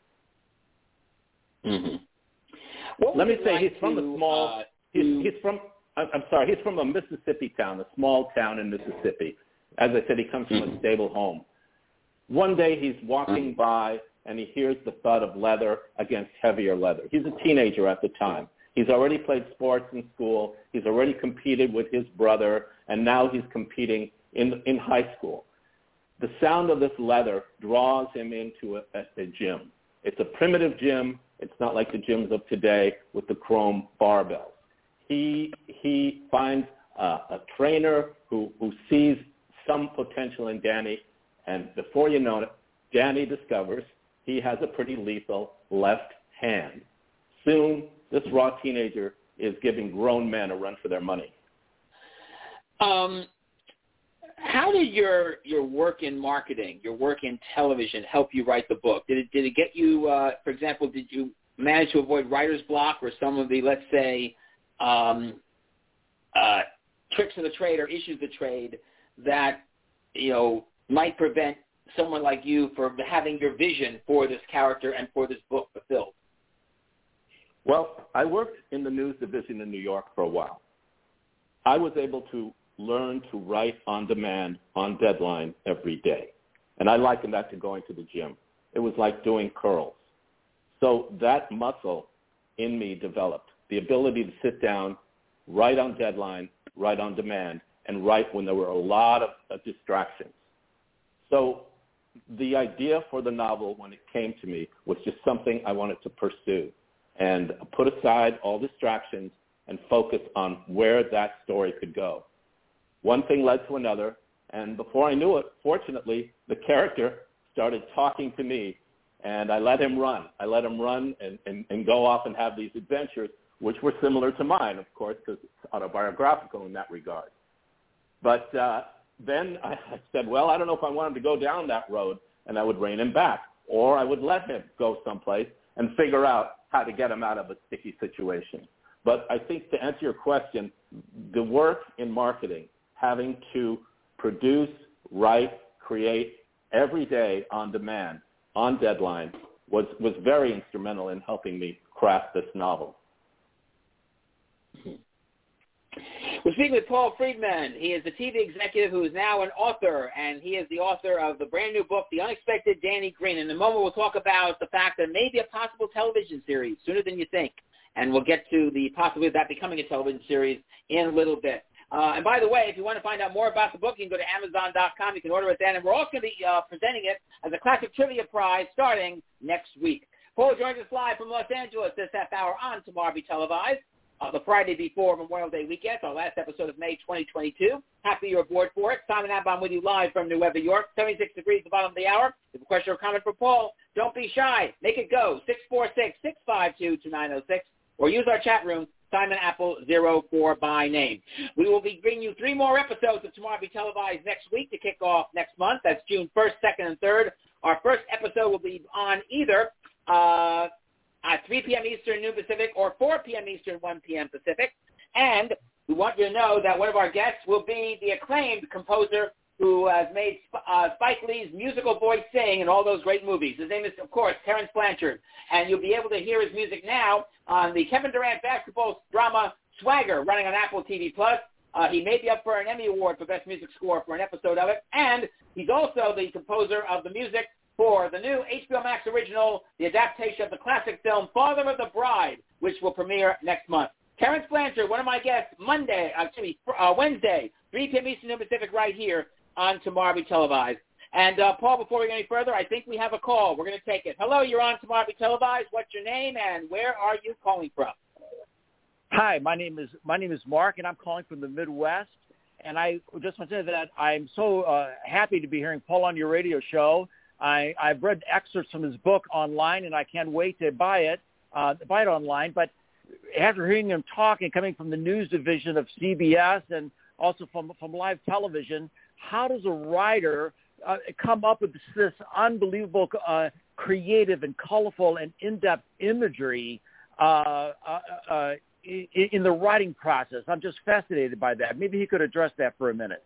Mm-hmm. Let me say, he's from a small. He's from a Mississippi town, a small town in Mississippi. As I said, he comes from a stable home. One day he's walking by and he hears the thud of leather against heavier leather. He's a teenager at the time. He's already played sports in school. He's already competed with his brother, and now he's competing in high school. The sound of this leather draws him into a gym. It's a primitive gym. It's not like the gyms of today with the chrome barbells. He finds a trainer who sees some potential in Danny, and before you know it, Danny discovers he has a pretty lethal left hand. Soon, this raw teenager is giving grown men a run for their money. How did your work in marketing, your work in television help you write the book? Did it get you, for example, did you manage to avoid writer's block or some of the, let's say, tricks of the trade or issues of the trade that, might prevent someone like you from having your vision for this character and for this book fulfilled? Well, I worked in the news division in New York for a while. I was able to learn to write on demand, on deadline every day. And I likened that to going to the gym. It was like doing curls. So that muscle in me developed, the ability to sit down, write on deadline, write on demand, and write when there were a lot of distractions. So the idea for the novel, when it came to me, was just something I wanted to pursue and put aside all distractions and focus on where that story could go. One thing led to another, and before I knew it, fortunately, the character started talking to me, and I let him run. I let him run and go off and have these adventures, which were similar to mine, of course, because it's autobiographical in that regard. But then I said, well, I don't know if I want him to go down that road, and I would rein him back, or I would let him go someplace and figure out how to get him out of a sticky situation. But I think to answer your question, the work in marketing, having to produce, write, create every day on demand, on deadline, was very instrumental in helping me craft this novel. We're speaking with Paul Friedman. He is a TV executive who is now an author, and he is the author of the brand new book, The Unexpected Danny Green. In a moment, we'll talk about the fact that maybe a possible television series sooner than you think, and we'll get to the possibility of that becoming a television series in a little bit. And by the way, if you want to find out more about the book, you can go to Amazon.com. You can order it then, and we're also going to be presenting it as a Classic Trivia Prize starting next week. Paul joins us live from Los Angeles this half hour on Tomorrow Be Televised. The Friday before Memorial Day weekend, our last episode of May 2022. Happy you're aboard for it. Simon Abbaum with you live from New York, 76 degrees at the bottom of the hour. If you have a question or comment for Paul, don't be shy. Make it go, 646-652-2906, or use our chat room, Simon Apple 04 by name. We will be bringing you 3 more episodes of Tomorrow Be Televised next week to kick off next month. That's June 1st, 2nd, and 3rd. Our first episode will be on either at 3 p.m. Eastern, noon Pacific, or 4 p.m. Eastern, 1 p.m. Pacific. And we want you to know that one of our guests will be the acclaimed composer who has made Spike Lee's musical voice sing in all those great movies. His name is, of course, Terrence Blanchard, and you'll be able to hear his music now on the Kevin Durant basketball drama Swagger, running on Apple TV+. He may be up for an Emmy Award for Best Music Score for an episode of it, and he's also the composer of the music for the new HBO Max original, the adaptation of the classic film Father of the Bride, which will premiere next month. Terrence Blanchard, one of my guests, Wednesday, 3 p.m. Eastern and Pacific, right here on Tomorrow Be Televised. And, Paul, before we go any further, I think we have a call. We're going to take it. Hello, you're on Tomorrow Be Televised. What's your name, and where are you calling from? Hi, my name is Mark, and I'm calling from the Midwest. And I just want to say that I'm so happy to be hearing Paul on your radio show. I've read excerpts from his book online, and I can't wait to buy it online. But after hearing him talk and coming from the news division of CBS and also from live television, how does a writer come up with this unbelievable, creative and colorful and in-depth imagery in the writing process? I'm just fascinated by that. Maybe he could address that for a minute.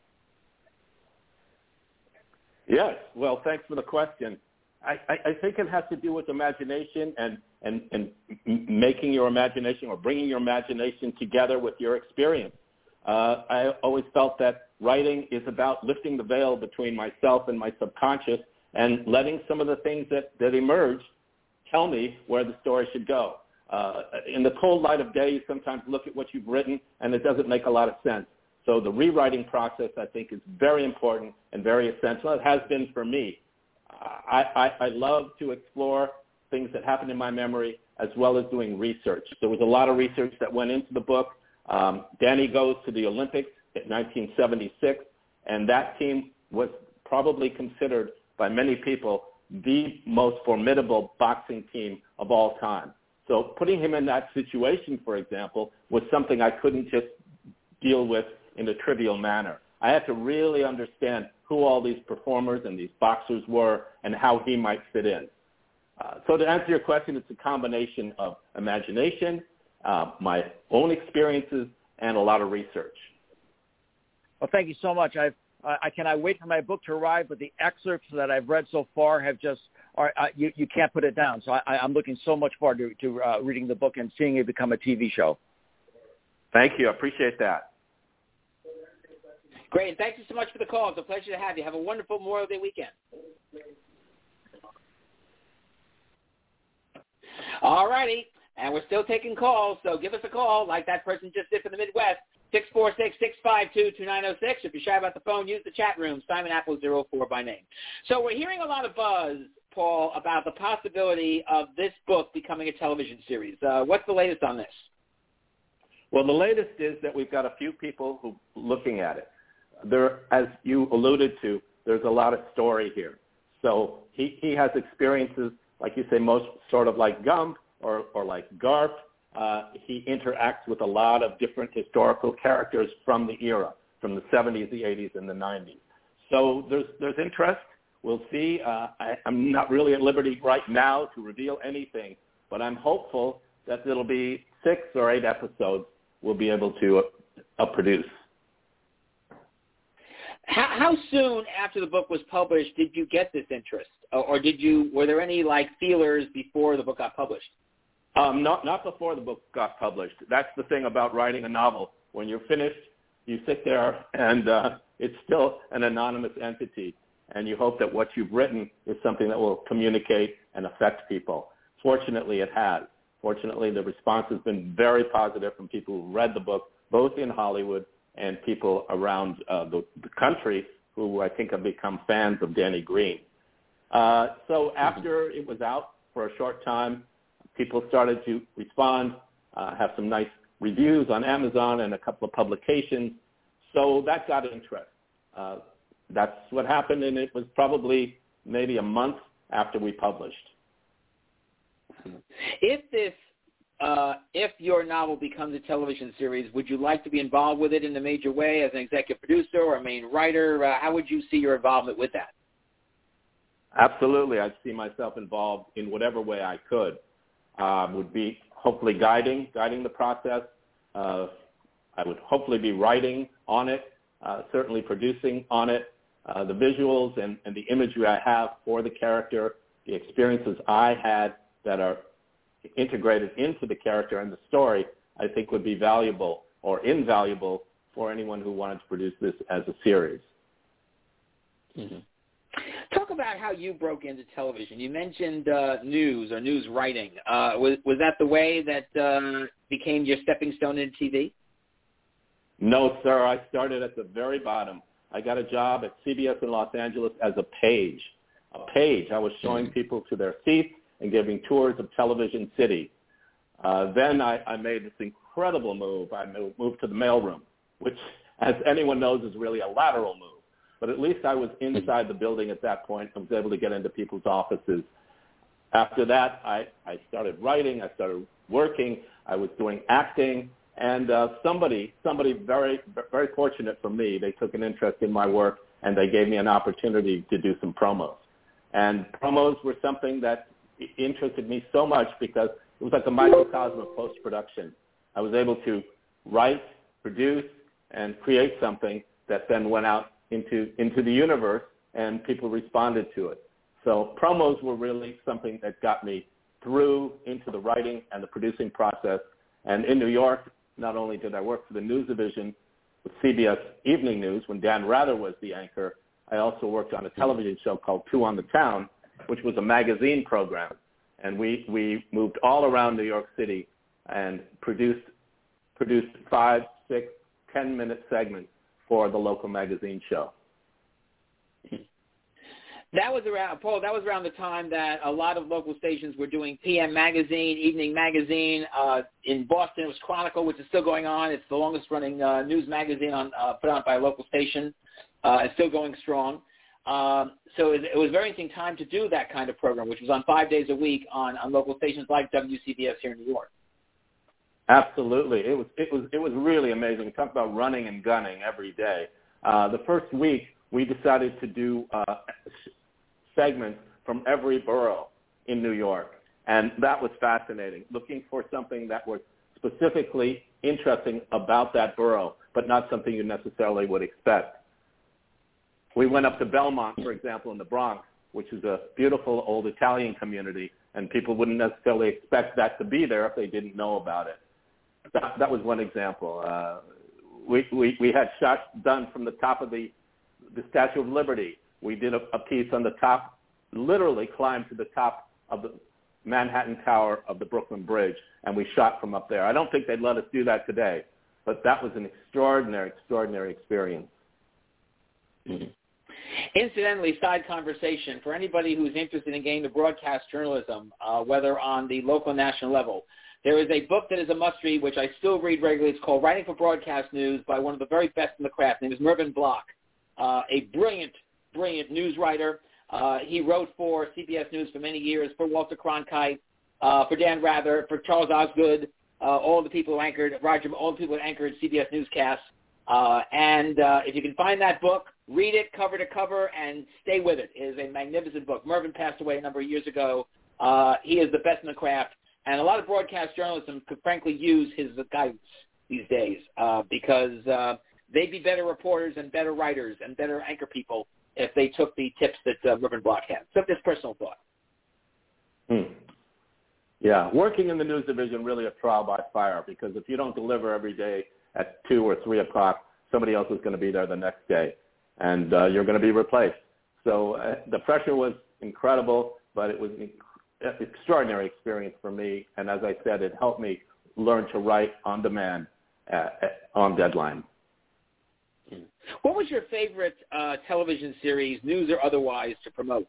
Yes. Well, thanks for the question. I think it has to do with imagination and making your imagination or bringing your imagination together with your experience. I always felt that writing is about lifting the veil between myself and my subconscious and letting some of the things that emerge tell me where the story should go. In the cold light of day, you sometimes look at what you've written, and it doesn't make a lot of sense. So the rewriting process, I think, is very important and very essential. It has been for me. I love to explore things that happen in my memory as well as doing research. There was a lot of research that went into the book. Danny goes to the Olympics in 1976, and that team was probably considered by many people the most formidable boxing team of all time. So putting him in that situation, for example, was something I couldn't just deal with in a trivial manner. I had to really understand who all these performers and these boxers were and how he might fit in. So to answer your question, it's a combination of imagination, my own experiences, and a lot of research. Well, thank you so much. I cannot wait for my book to arrive, but the excerpts that I've read so far have just you can't put it down. So I'm looking so much forward to reading the book and seeing it become a TV show. Thank you. I appreciate that. Great, and thank you so much for the call. It's a pleasure to have you. Have a wonderful Memorial Day weekend. All righty, and we're still taking calls, so give us a call like that person just did from the Midwest, 646-652-2906. If you're shy about the phone, use the chat room, Simon Apple 04 by name. So we're hearing a lot of buzz, Paul, about the possibility of this book becoming a television series. What's the latest on this? Well, the latest is that we've got a few people who looking at it. There, as you alluded to, there's a lot of story here. So he has experiences, like you say, most sort of like Gump or like Garp. He interacts with a lot of different historical characters from the era, from the 70s, the 80s, and the 90s. So there's interest. We'll see. I'm not really at liberty right now to reveal anything, but I'm hopeful that it'll be 6 or 8 episodes we'll be able to produce. How soon after the book was published did you get this interest, or were there any feelers before the book got published? Not before the book got published. That's the thing about writing a novel. When you're finished, you sit there and it's still an anonymous entity, and you hope that what you've written is something that will communicate and affect people. Fortunately, it has. Fortunately, the response has been very positive from people who read the book, both in Hollywood and people around the country who I think have become fans of Danny Green. So after it was out for a short time, people started to respond, have some nice reviews on Amazon and a couple of publications. So that got interest. That's what happened, and it was probably maybe a month after we published. If your novel becomes a television series, would you like to be involved with it in a major way as an executive producer or a main writer? How would you see your involvement with that? Absolutely. I'd see myself involved in whatever way I could. Would be hopefully guiding the process. I would hopefully be writing on it. certainly producing on it, the visuals and the imagery I have for the character, the experiences I had that are integrated into the character and the story, I think would be valuable or invaluable for anyone who wanted to produce this as a series. Mm-hmm. Talk about how you broke into television. You mentioned news or news writing. Was that the way that became your stepping stone into TV? No, sir. I started at the very bottom. I got a job at CBS in Los Angeles as a page. I was showing people to their seats and giving tours of Television City. Then I made this incredible move. I moved to the mailroom, which, as anyone knows, is really a lateral move. But at least I was inside the building at that point. I was able to get into people's offices. After that, I started writing. I started working. I was doing acting. And somebody very, very fortunate for me, they took an interest in my work, and they gave me an opportunity to do some promos. And promos were something that interested me so much because it was like a microcosm of post-production. I was able to write, produce, and create something that then went out into the universe, and people responded to it. So promos were really something that got me through into the writing and the producing process. And in New York, not only did I work for the news division with CBS Evening News when Dan Rather was the anchor, I also worked on a television show called Two on the Town, which was a magazine program. And we moved all around New York City and produced 5, 6, 10-minute segments for the local magazine show. That was around, Paul, that was around the time that a lot of local stations were doing PM Magazine, Evening Magazine. In Boston, it was Chronicle, which is still going on. It's the longest-running news magazine put out by a local station. It's still going strong. So it was a very interesting time to do that kind of program, which was on 5 days a week on local stations like WCBS here in New York. Absolutely. It was really amazing. We talk about running and gunning every day. The first week, we decided to do segments from every borough in New York, and that was fascinating, looking for something that was specifically interesting about that borough, but not something you necessarily would expect. We went up to Belmont, for example, in the Bronx, which is a beautiful old Italian community, and people wouldn't necessarily expect that to be there if they didn't know about it. That was one example. We had shots done from the top of the Statue of Liberty. We did a piece on the top, literally climbed to the top of the Manhattan Tower of the Brooklyn Bridge, and we shot from up there. I don't think they'd let us do that today, but that was an extraordinary experience. Mm-hmm. Incidentally, side conversation, for anybody who's interested in getting into broadcast journalism, whether on the local and national level, there is a book that is a must-read, which I still read regularly. It's called Writing for Broadcast News by one of the very best in the craft. His name is Mervyn Block, a brilliant news writer. He wrote for CBS News for many years, for Walter Cronkite, for Dan Rather, for Charles Osgood, all the people who anchored CBS newscasts. And if you can find that book, read it cover to cover and stay with it. It is a magnificent book. Mervyn passed away a number of years ago. He is the best in the craft. And a lot of broadcast journalism could frankly use his guidance these days because they'd be better reporters and better writers and better anchor people if they took the tips that Mervyn Block had. So just personal thought. Yeah, working in the news division really a trial by fire because if you don't deliver every day at 2 or 3 o'clock, somebody else is going to be there the next day, and you're going to be replaced. So the pressure was incredible, but it was an extraordinary experience for me. And as I said, it helped me learn to write on demand, on deadline. What was your favorite television series, news or otherwise, to promote?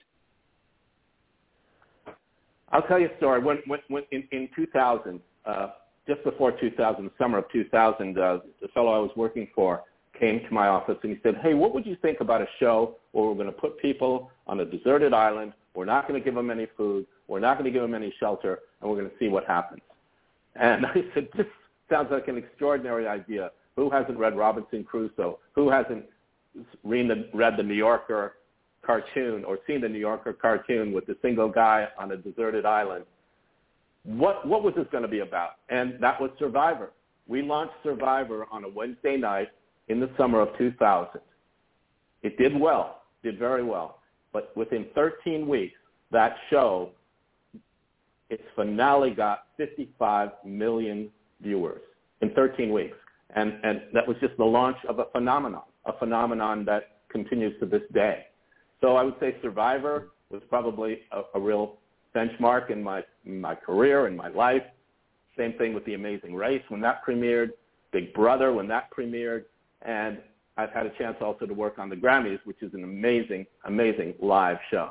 I'll tell you a story. When in 2000, just before 2000, the summer of 2000, the fellow I was working for came to my office and he said, "Hey, what would you think about a show where we're going to put people on a deserted island, we're not going to give them any food, we're not going to give them any shelter, and we're going to see what happens?" And I said, "This sounds like an extraordinary idea. Who hasn't read Robinson Crusoe? Who hasn't read the New Yorker cartoon or seen the New Yorker cartoon with the single guy on a deserted island? What was this going to be about?" And that was Survivor. We launched Survivor on a Wednesday night in the summer of 2000. It did well, did very well. But within 13 weeks, that show, its finale got 55 million viewers in 13 weeks. And that was just the launch of a phenomenon that continues to this day. So I would say Survivor was probably a real benchmark in my career, in my life. Same thing with The Amazing Race when that premiered, Big Brother when that premiered, and I've had a chance also to work on the Grammys, which is an amazing, amazing live show.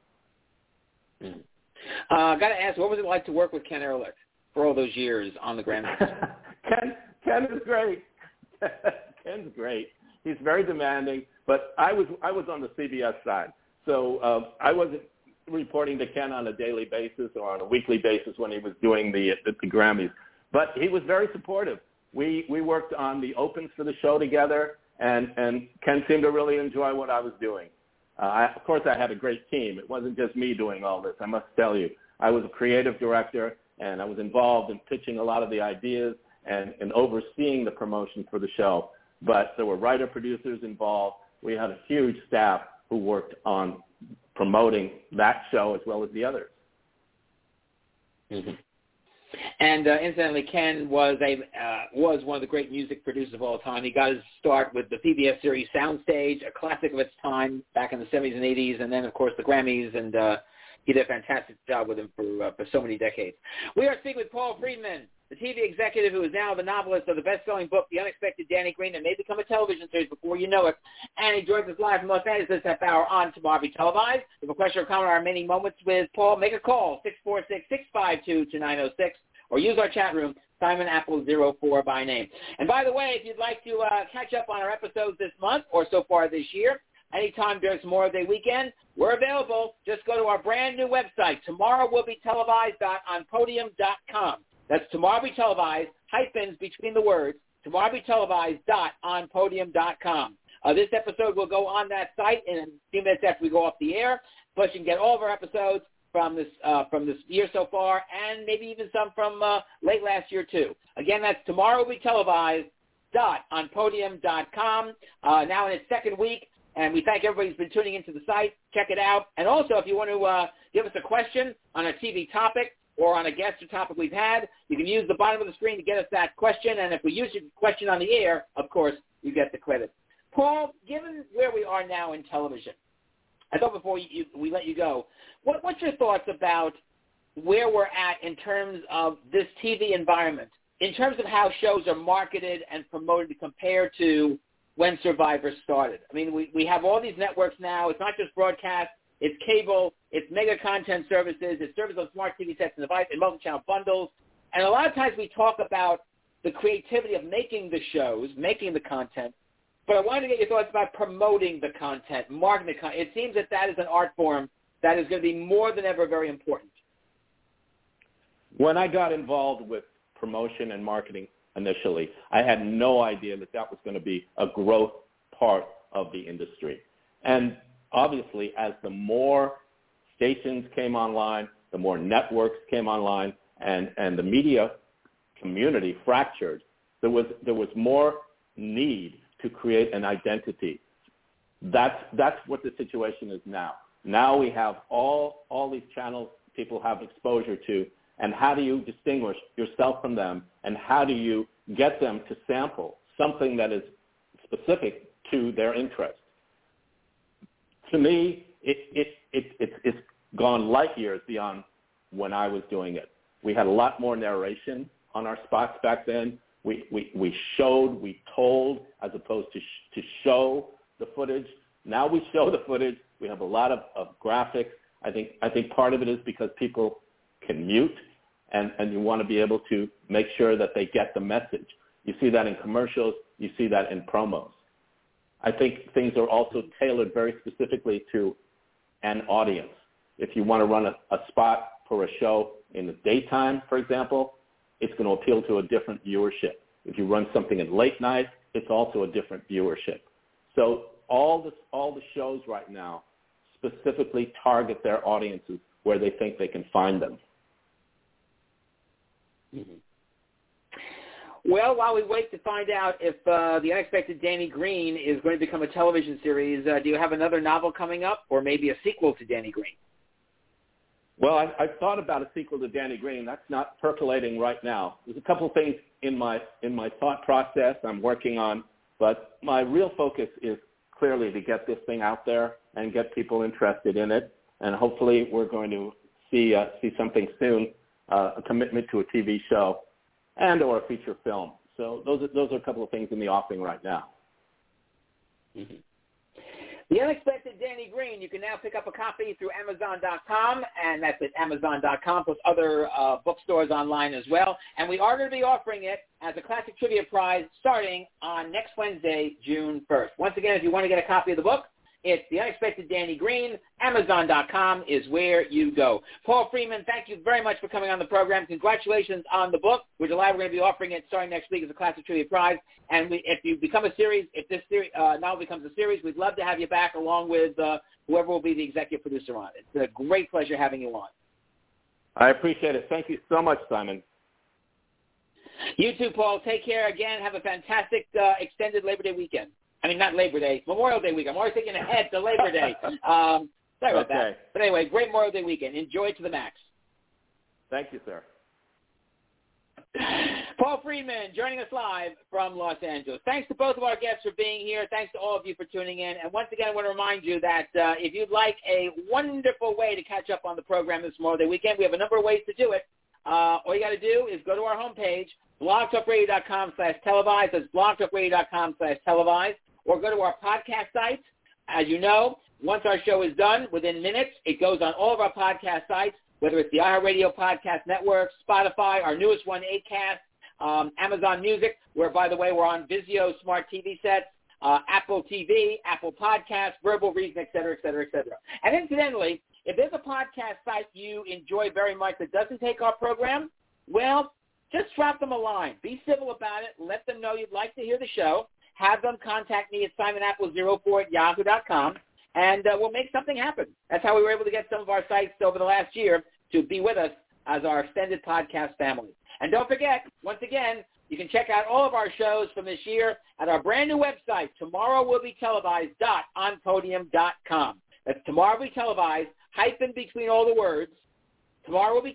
Got to ask, what was it like to work with Ken Ehrlich for all those years on the Grammys? Ken is great. Ken's great. He's very demanding, but I was on the CBS side, so I wasn't reporting to Ken on a daily basis or on a weekly basis when he was doing the Grammys. But he was very supportive. We worked on the opens for the show together, and Ken seemed to really enjoy what I was doing. Of course, I had a great team. It wasn't just me doing all this, I must tell you. I was a creative director, and I was involved in pitching a lot of the ideas and overseeing the promotion for the show. But there were writer-producers involved. We had a huge staff who worked on promoting that show as well as the others. Mm-hmm. And incidentally, Ken was one of the great music producers of all time. He got his start with the PBS series Soundstage, a classic of its time back in the 70s and 80s, and then, of course, the Grammys, and he did a fantastic job with him for so many decades. We are speaking with Paul Friedman, the TV executive who is now the novelist of the best-selling book, The Unexpected Danny Green, that may become a television series before you know it. And he joins us live from Los Angeles this half hour on Tomorrow Be Televised. If you have a question or comment on our many moments with Paul, make a call, 646-652-2906, or use our chat room, Simon Apple 04 by name. And by the way, if you'd like to catch up on our episodes this month or so far this year, anytime during Tomorrow Day weekend, we're available. Just go to our brand new website, tomorrowwillbetelevised.onpodium.com. That's Tomorrow Be Televised, hyphens between the words, tomorrowbetelevised.onpodium.com. This episode will go on that site in a few minutes after we go off the air. Plus, you can get all of our episodes from this year so far, and maybe even some from late last year too. Again, that's tomorrowbetelevised.onpodium.com. Now in its second week, and we thank everybody who's been tuning into the site. Check it out. And also, if you want to give us a question on a TV topic or on a guest or topic we've had, you can use the bottom of the screen to get us that question. And if we use your question on the air, of course, you get the credit. Paul, given where we are now in television, I thought before we let you go, what's your thoughts about where we're at in terms of this TV environment, in terms of how shows are marketed and promoted compared to when Survivor started? I mean, we have all these networks now. It's not just broadcast. It's cable. It's mega content services. It's service on smart TV sets and devices and multi-channel bundles. And a lot of times we talk about the creativity of making the shows, making the content, but I wanted to get your thoughts about promoting the content, marketing the content. It seems that is an art form that is going to be more than ever very important. When I got involved with promotion and marketing initially, I had no idea that was going to be a growth part of the industry. And obviously, as the more stations came online, the more networks came online, and the media community fractured, there was more need to create an identity. That's what the situation is now. Now we have all these channels people have exposure to, and how do you distinguish yourself from them, and how do you get them to sample something that is specific to their interest? To me, it's gone light years beyond when I was doing it. We had a lot more narration on our spots back then. We showed, we told, as opposed to show the footage. Now we show the footage. We have a lot of graphics. I think part of it is because people can mute, and you want to be able to make sure that they get the message. You see that in commercials. You see that in promos. I think things are also tailored very specifically to an audience. If you want to run a spot for a show in the daytime, for example, it's going to appeal to a different viewership. If you run something at late night, it's also a different viewership. So all the shows right now specifically target their audiences where they think they can find them. Mm-hmm. Well, while we wait to find out if The Unexpected Danny Green is going to become a television series, do you have another novel coming up or maybe a sequel to Danny Green? Well, I've thought about a sequel to Danny Green. That's not percolating right now. There's a couple of things in my thought process I'm working on, but my real focus is clearly to get this thing out there and get people interested in it. And hopefully we're going to see something soon, a commitment to a TV show and or a feature film. So those are a couple of things in the offing right now. Mm-hmm. The Unexpected Danny Green, you can now pick up a copy through Amazon.com, and that's at Amazon.com, plus other bookstores online as well. And we are going to be offering it as a Classic Trivia Prize starting on next Wednesday, June 1st. Once again, if you want to get a copy of the book, it's The Unexpected Danny Green. Amazon.com is where you go. Paul Freeman, thank you very much for coming on the program. Congratulations on the book. We're delighted we're going to be offering it starting next week as a Classic Trivia Prize. And if you become a series, if this series now becomes a series, we'd love to have you back along with whoever will be the executive producer on it. It's been a great pleasure having you on. I appreciate it. Thank you so much, Simon. You too, Paul. Take care again. Have a fantastic extended Labor Day weekend. I mean, not Labor Day, Memorial Day weekend. I'm always thinking ahead to Labor Day. Sorry about that. But anyway, great Memorial Day weekend. Enjoy it to the max. Thank you, sir. Paul Freeman joining us live from Los Angeles. Thanks to both of our guests for being here. Thanks to all of you for tuning in. And once again, I want to remind you that if you'd like a wonderful way to catch up on the program this Memorial Day weekend, we have a number of ways to do it. All you got to do is go to our homepage, blogtalkradio.com/televised. That's blogtalkradio.com/televised. Or go to our podcast sites. As you know, once our show is done, within minutes, it goes on all of our podcast sites, whether it's the iHeartRadio Podcast Network, Spotify, our newest one, Acast, Amazon Music, where, by the way, we're on Vizio smart TV sets, Apple TV, Apple Podcasts, Verbal Reason, et cetera, et cetera, et cetera. And incidentally, if there's a podcast site you enjoy very much that doesn't take our program, well, just drop them a line. Be civil about it. Let them know you'd like to hear the show. Have them contact me at simonapple04@yahoo.com, and we'll make something happen. That's how we were able to get some of our sites over the last year to be with us as our extended podcast family. And don't forget, once again, you can check out all of our shows from this year at our brand new website, tomorrowwillbetelevised.onpodium.com. That's tomorrow will be televised, hyphen between all the words, tomorrow will be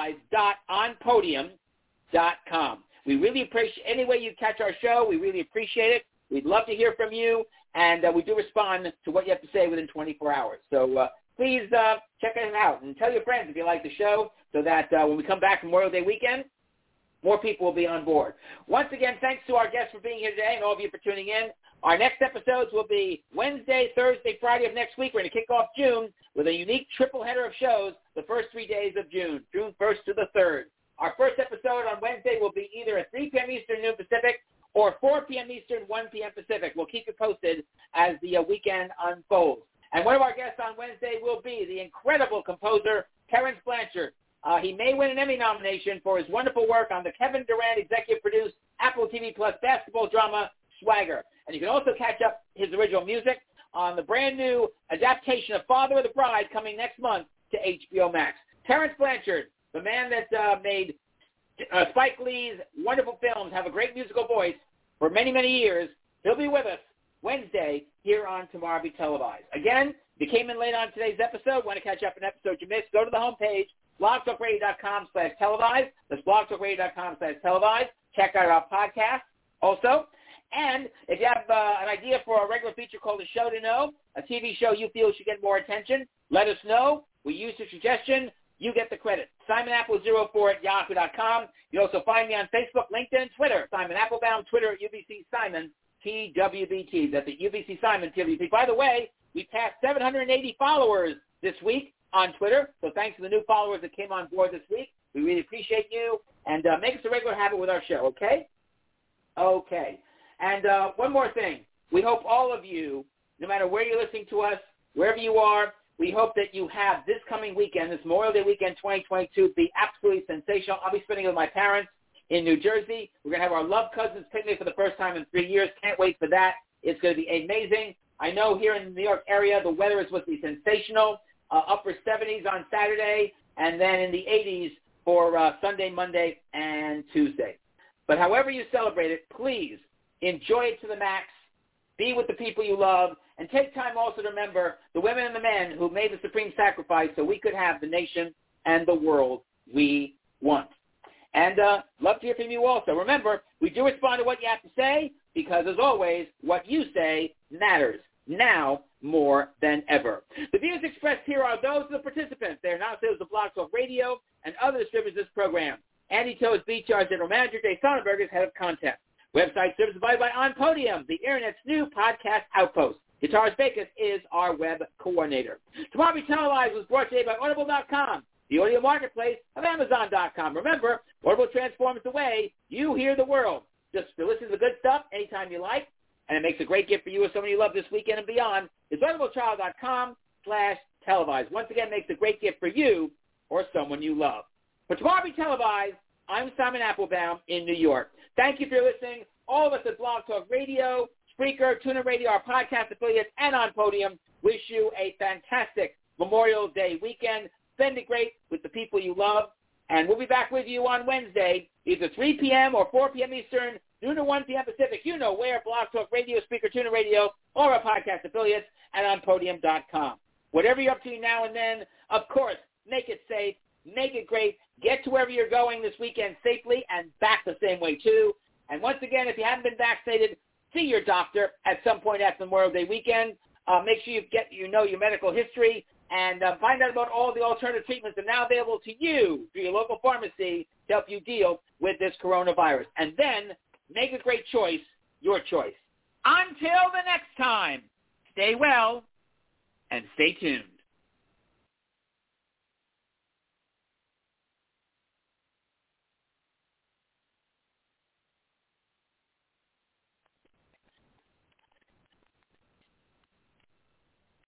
televised.onpodium.com. We really appreciate any way you catch our show. We really appreciate it. We'd love to hear from you, and we do respond to what you have to say within 24 hours. So please check it out and tell your friends if you like the show so that when we come back from Memorial Day weekend, more people will be on board. Once again, thanks to our guests for being here today and all of you for tuning in. Our next episodes will be Wednesday, Thursday, Friday of next week. We're going to kick off June with a unique triple header of shows the first 3 days of June, June 1st to the 3rd. Our first episode on Wednesday will be either at 3 p.m. Eastern, noon Pacific, or 4 p.m. Eastern, 1 p.m. Pacific. We'll keep you posted as the weekend unfolds. And one of our guests on Wednesday will be the incredible composer, Terrence Blanchard. He may win an Emmy nomination for his wonderful work on the Kevin Durant executive-produced Apple TV Plus basketball drama, Swagger. And you can also catch up his original music on the brand-new adaptation of Father of the Bride coming next month to HBO Max. Terrence Blanchard, the man that made Spike Lee's wonderful films, have a great musical voice for many, many years. He'll be with us Wednesday here on Tomorrow Be Televised. Again, if you came in late on today's episode, want to catch up an episode you missed, go to the homepage, blogtalkradio.com/televised. That's blogtalkradio.com/televised. Check out our podcast also. And if you have an idea for a regular feature called The Show to Know, a TV show you feel should get more attention, let us know. We use your suggestion. You get the credit. SimonApple04@yahoo.com. You also find me on Facebook, LinkedIn, Twitter. Simon Applebaum, Twitter at UBC Simon, TWBT. That's at UBC Simon, TWBT. By the way, we passed 780 followers this week on Twitter. So thanks to the new followers that came on board this week. We really appreciate you. And make us a regular habit with our show, okay? Okay. And one more thing. We hope all of you, no matter where you're listening to us, wherever you are, we hope that you have this coming weekend, this Memorial Day weekend 2022, be absolutely sensational. I'll be spending it with my parents in New Jersey. We're going to have our Love Cousins picnic for the first time in 3 years. Can't wait for that. It's going to be amazing. I know here in the New York area, the weather is supposed to be sensational, upper 70s on Saturday, and then in the 80s for Sunday, Monday, and Tuesday. But however you celebrate it, please enjoy it to the max. Be with the people you love, and take time also to remember the women and the men who made the supreme sacrifice so we could have the nation and the world we want. And love to hear from you also. Remember, we do respond to what you have to say because, as always, what you say matters now more than ever. The views expressed here are those of the participants. They are not those of Blog Talk Radio and other distributors of this program. Andy Toes, BTR General Manager, Dave Sonnenberg is Head of Content. Website service provided by On Podium, the Internet's new podcast outpost. Guitarist Bacus is our web coordinator. Tomorrow Be Televised was brought to you by Audible.com, the audio marketplace of Amazon.com. Remember, Audible transforms the way you hear the world. Just listen to the good stuff anytime you like, and it makes a great gift for you or someone you love this weekend and beyond. It's audibletrial.com/televised. Once again, makes a great gift for you or someone you love. For Tomorrow Be Televised, I'm Simon Applebaum in New York. Thank you for listening. All of us at Blog Talk Radio, Spreaker, TuneIn Radio, our podcast affiliates, and On Podium wish you a fantastic Memorial Day weekend. Spend it great with the people you love. And we'll be back with you on Wednesday, either 3 p.m. or 4 p.m. Eastern, noon to 1 p.m. Pacific. You know where, Blog Talk Radio, Spreaker, TuneIn Radio, or our podcast affiliates, and on Podium.com. Whatever you're up to now and then, of course, make it safe, make it great. Get to wherever you're going this weekend safely and back the same way, too. And once again, if you haven't been vaccinated, see your doctor at some point after Memorial Day weekend. Make sure you know your medical history and find out about all the alternative treatments that are now available to you through your local pharmacy to help you deal with this coronavirus. And then make a great choice, your choice. Until the next time, stay well and stay tuned.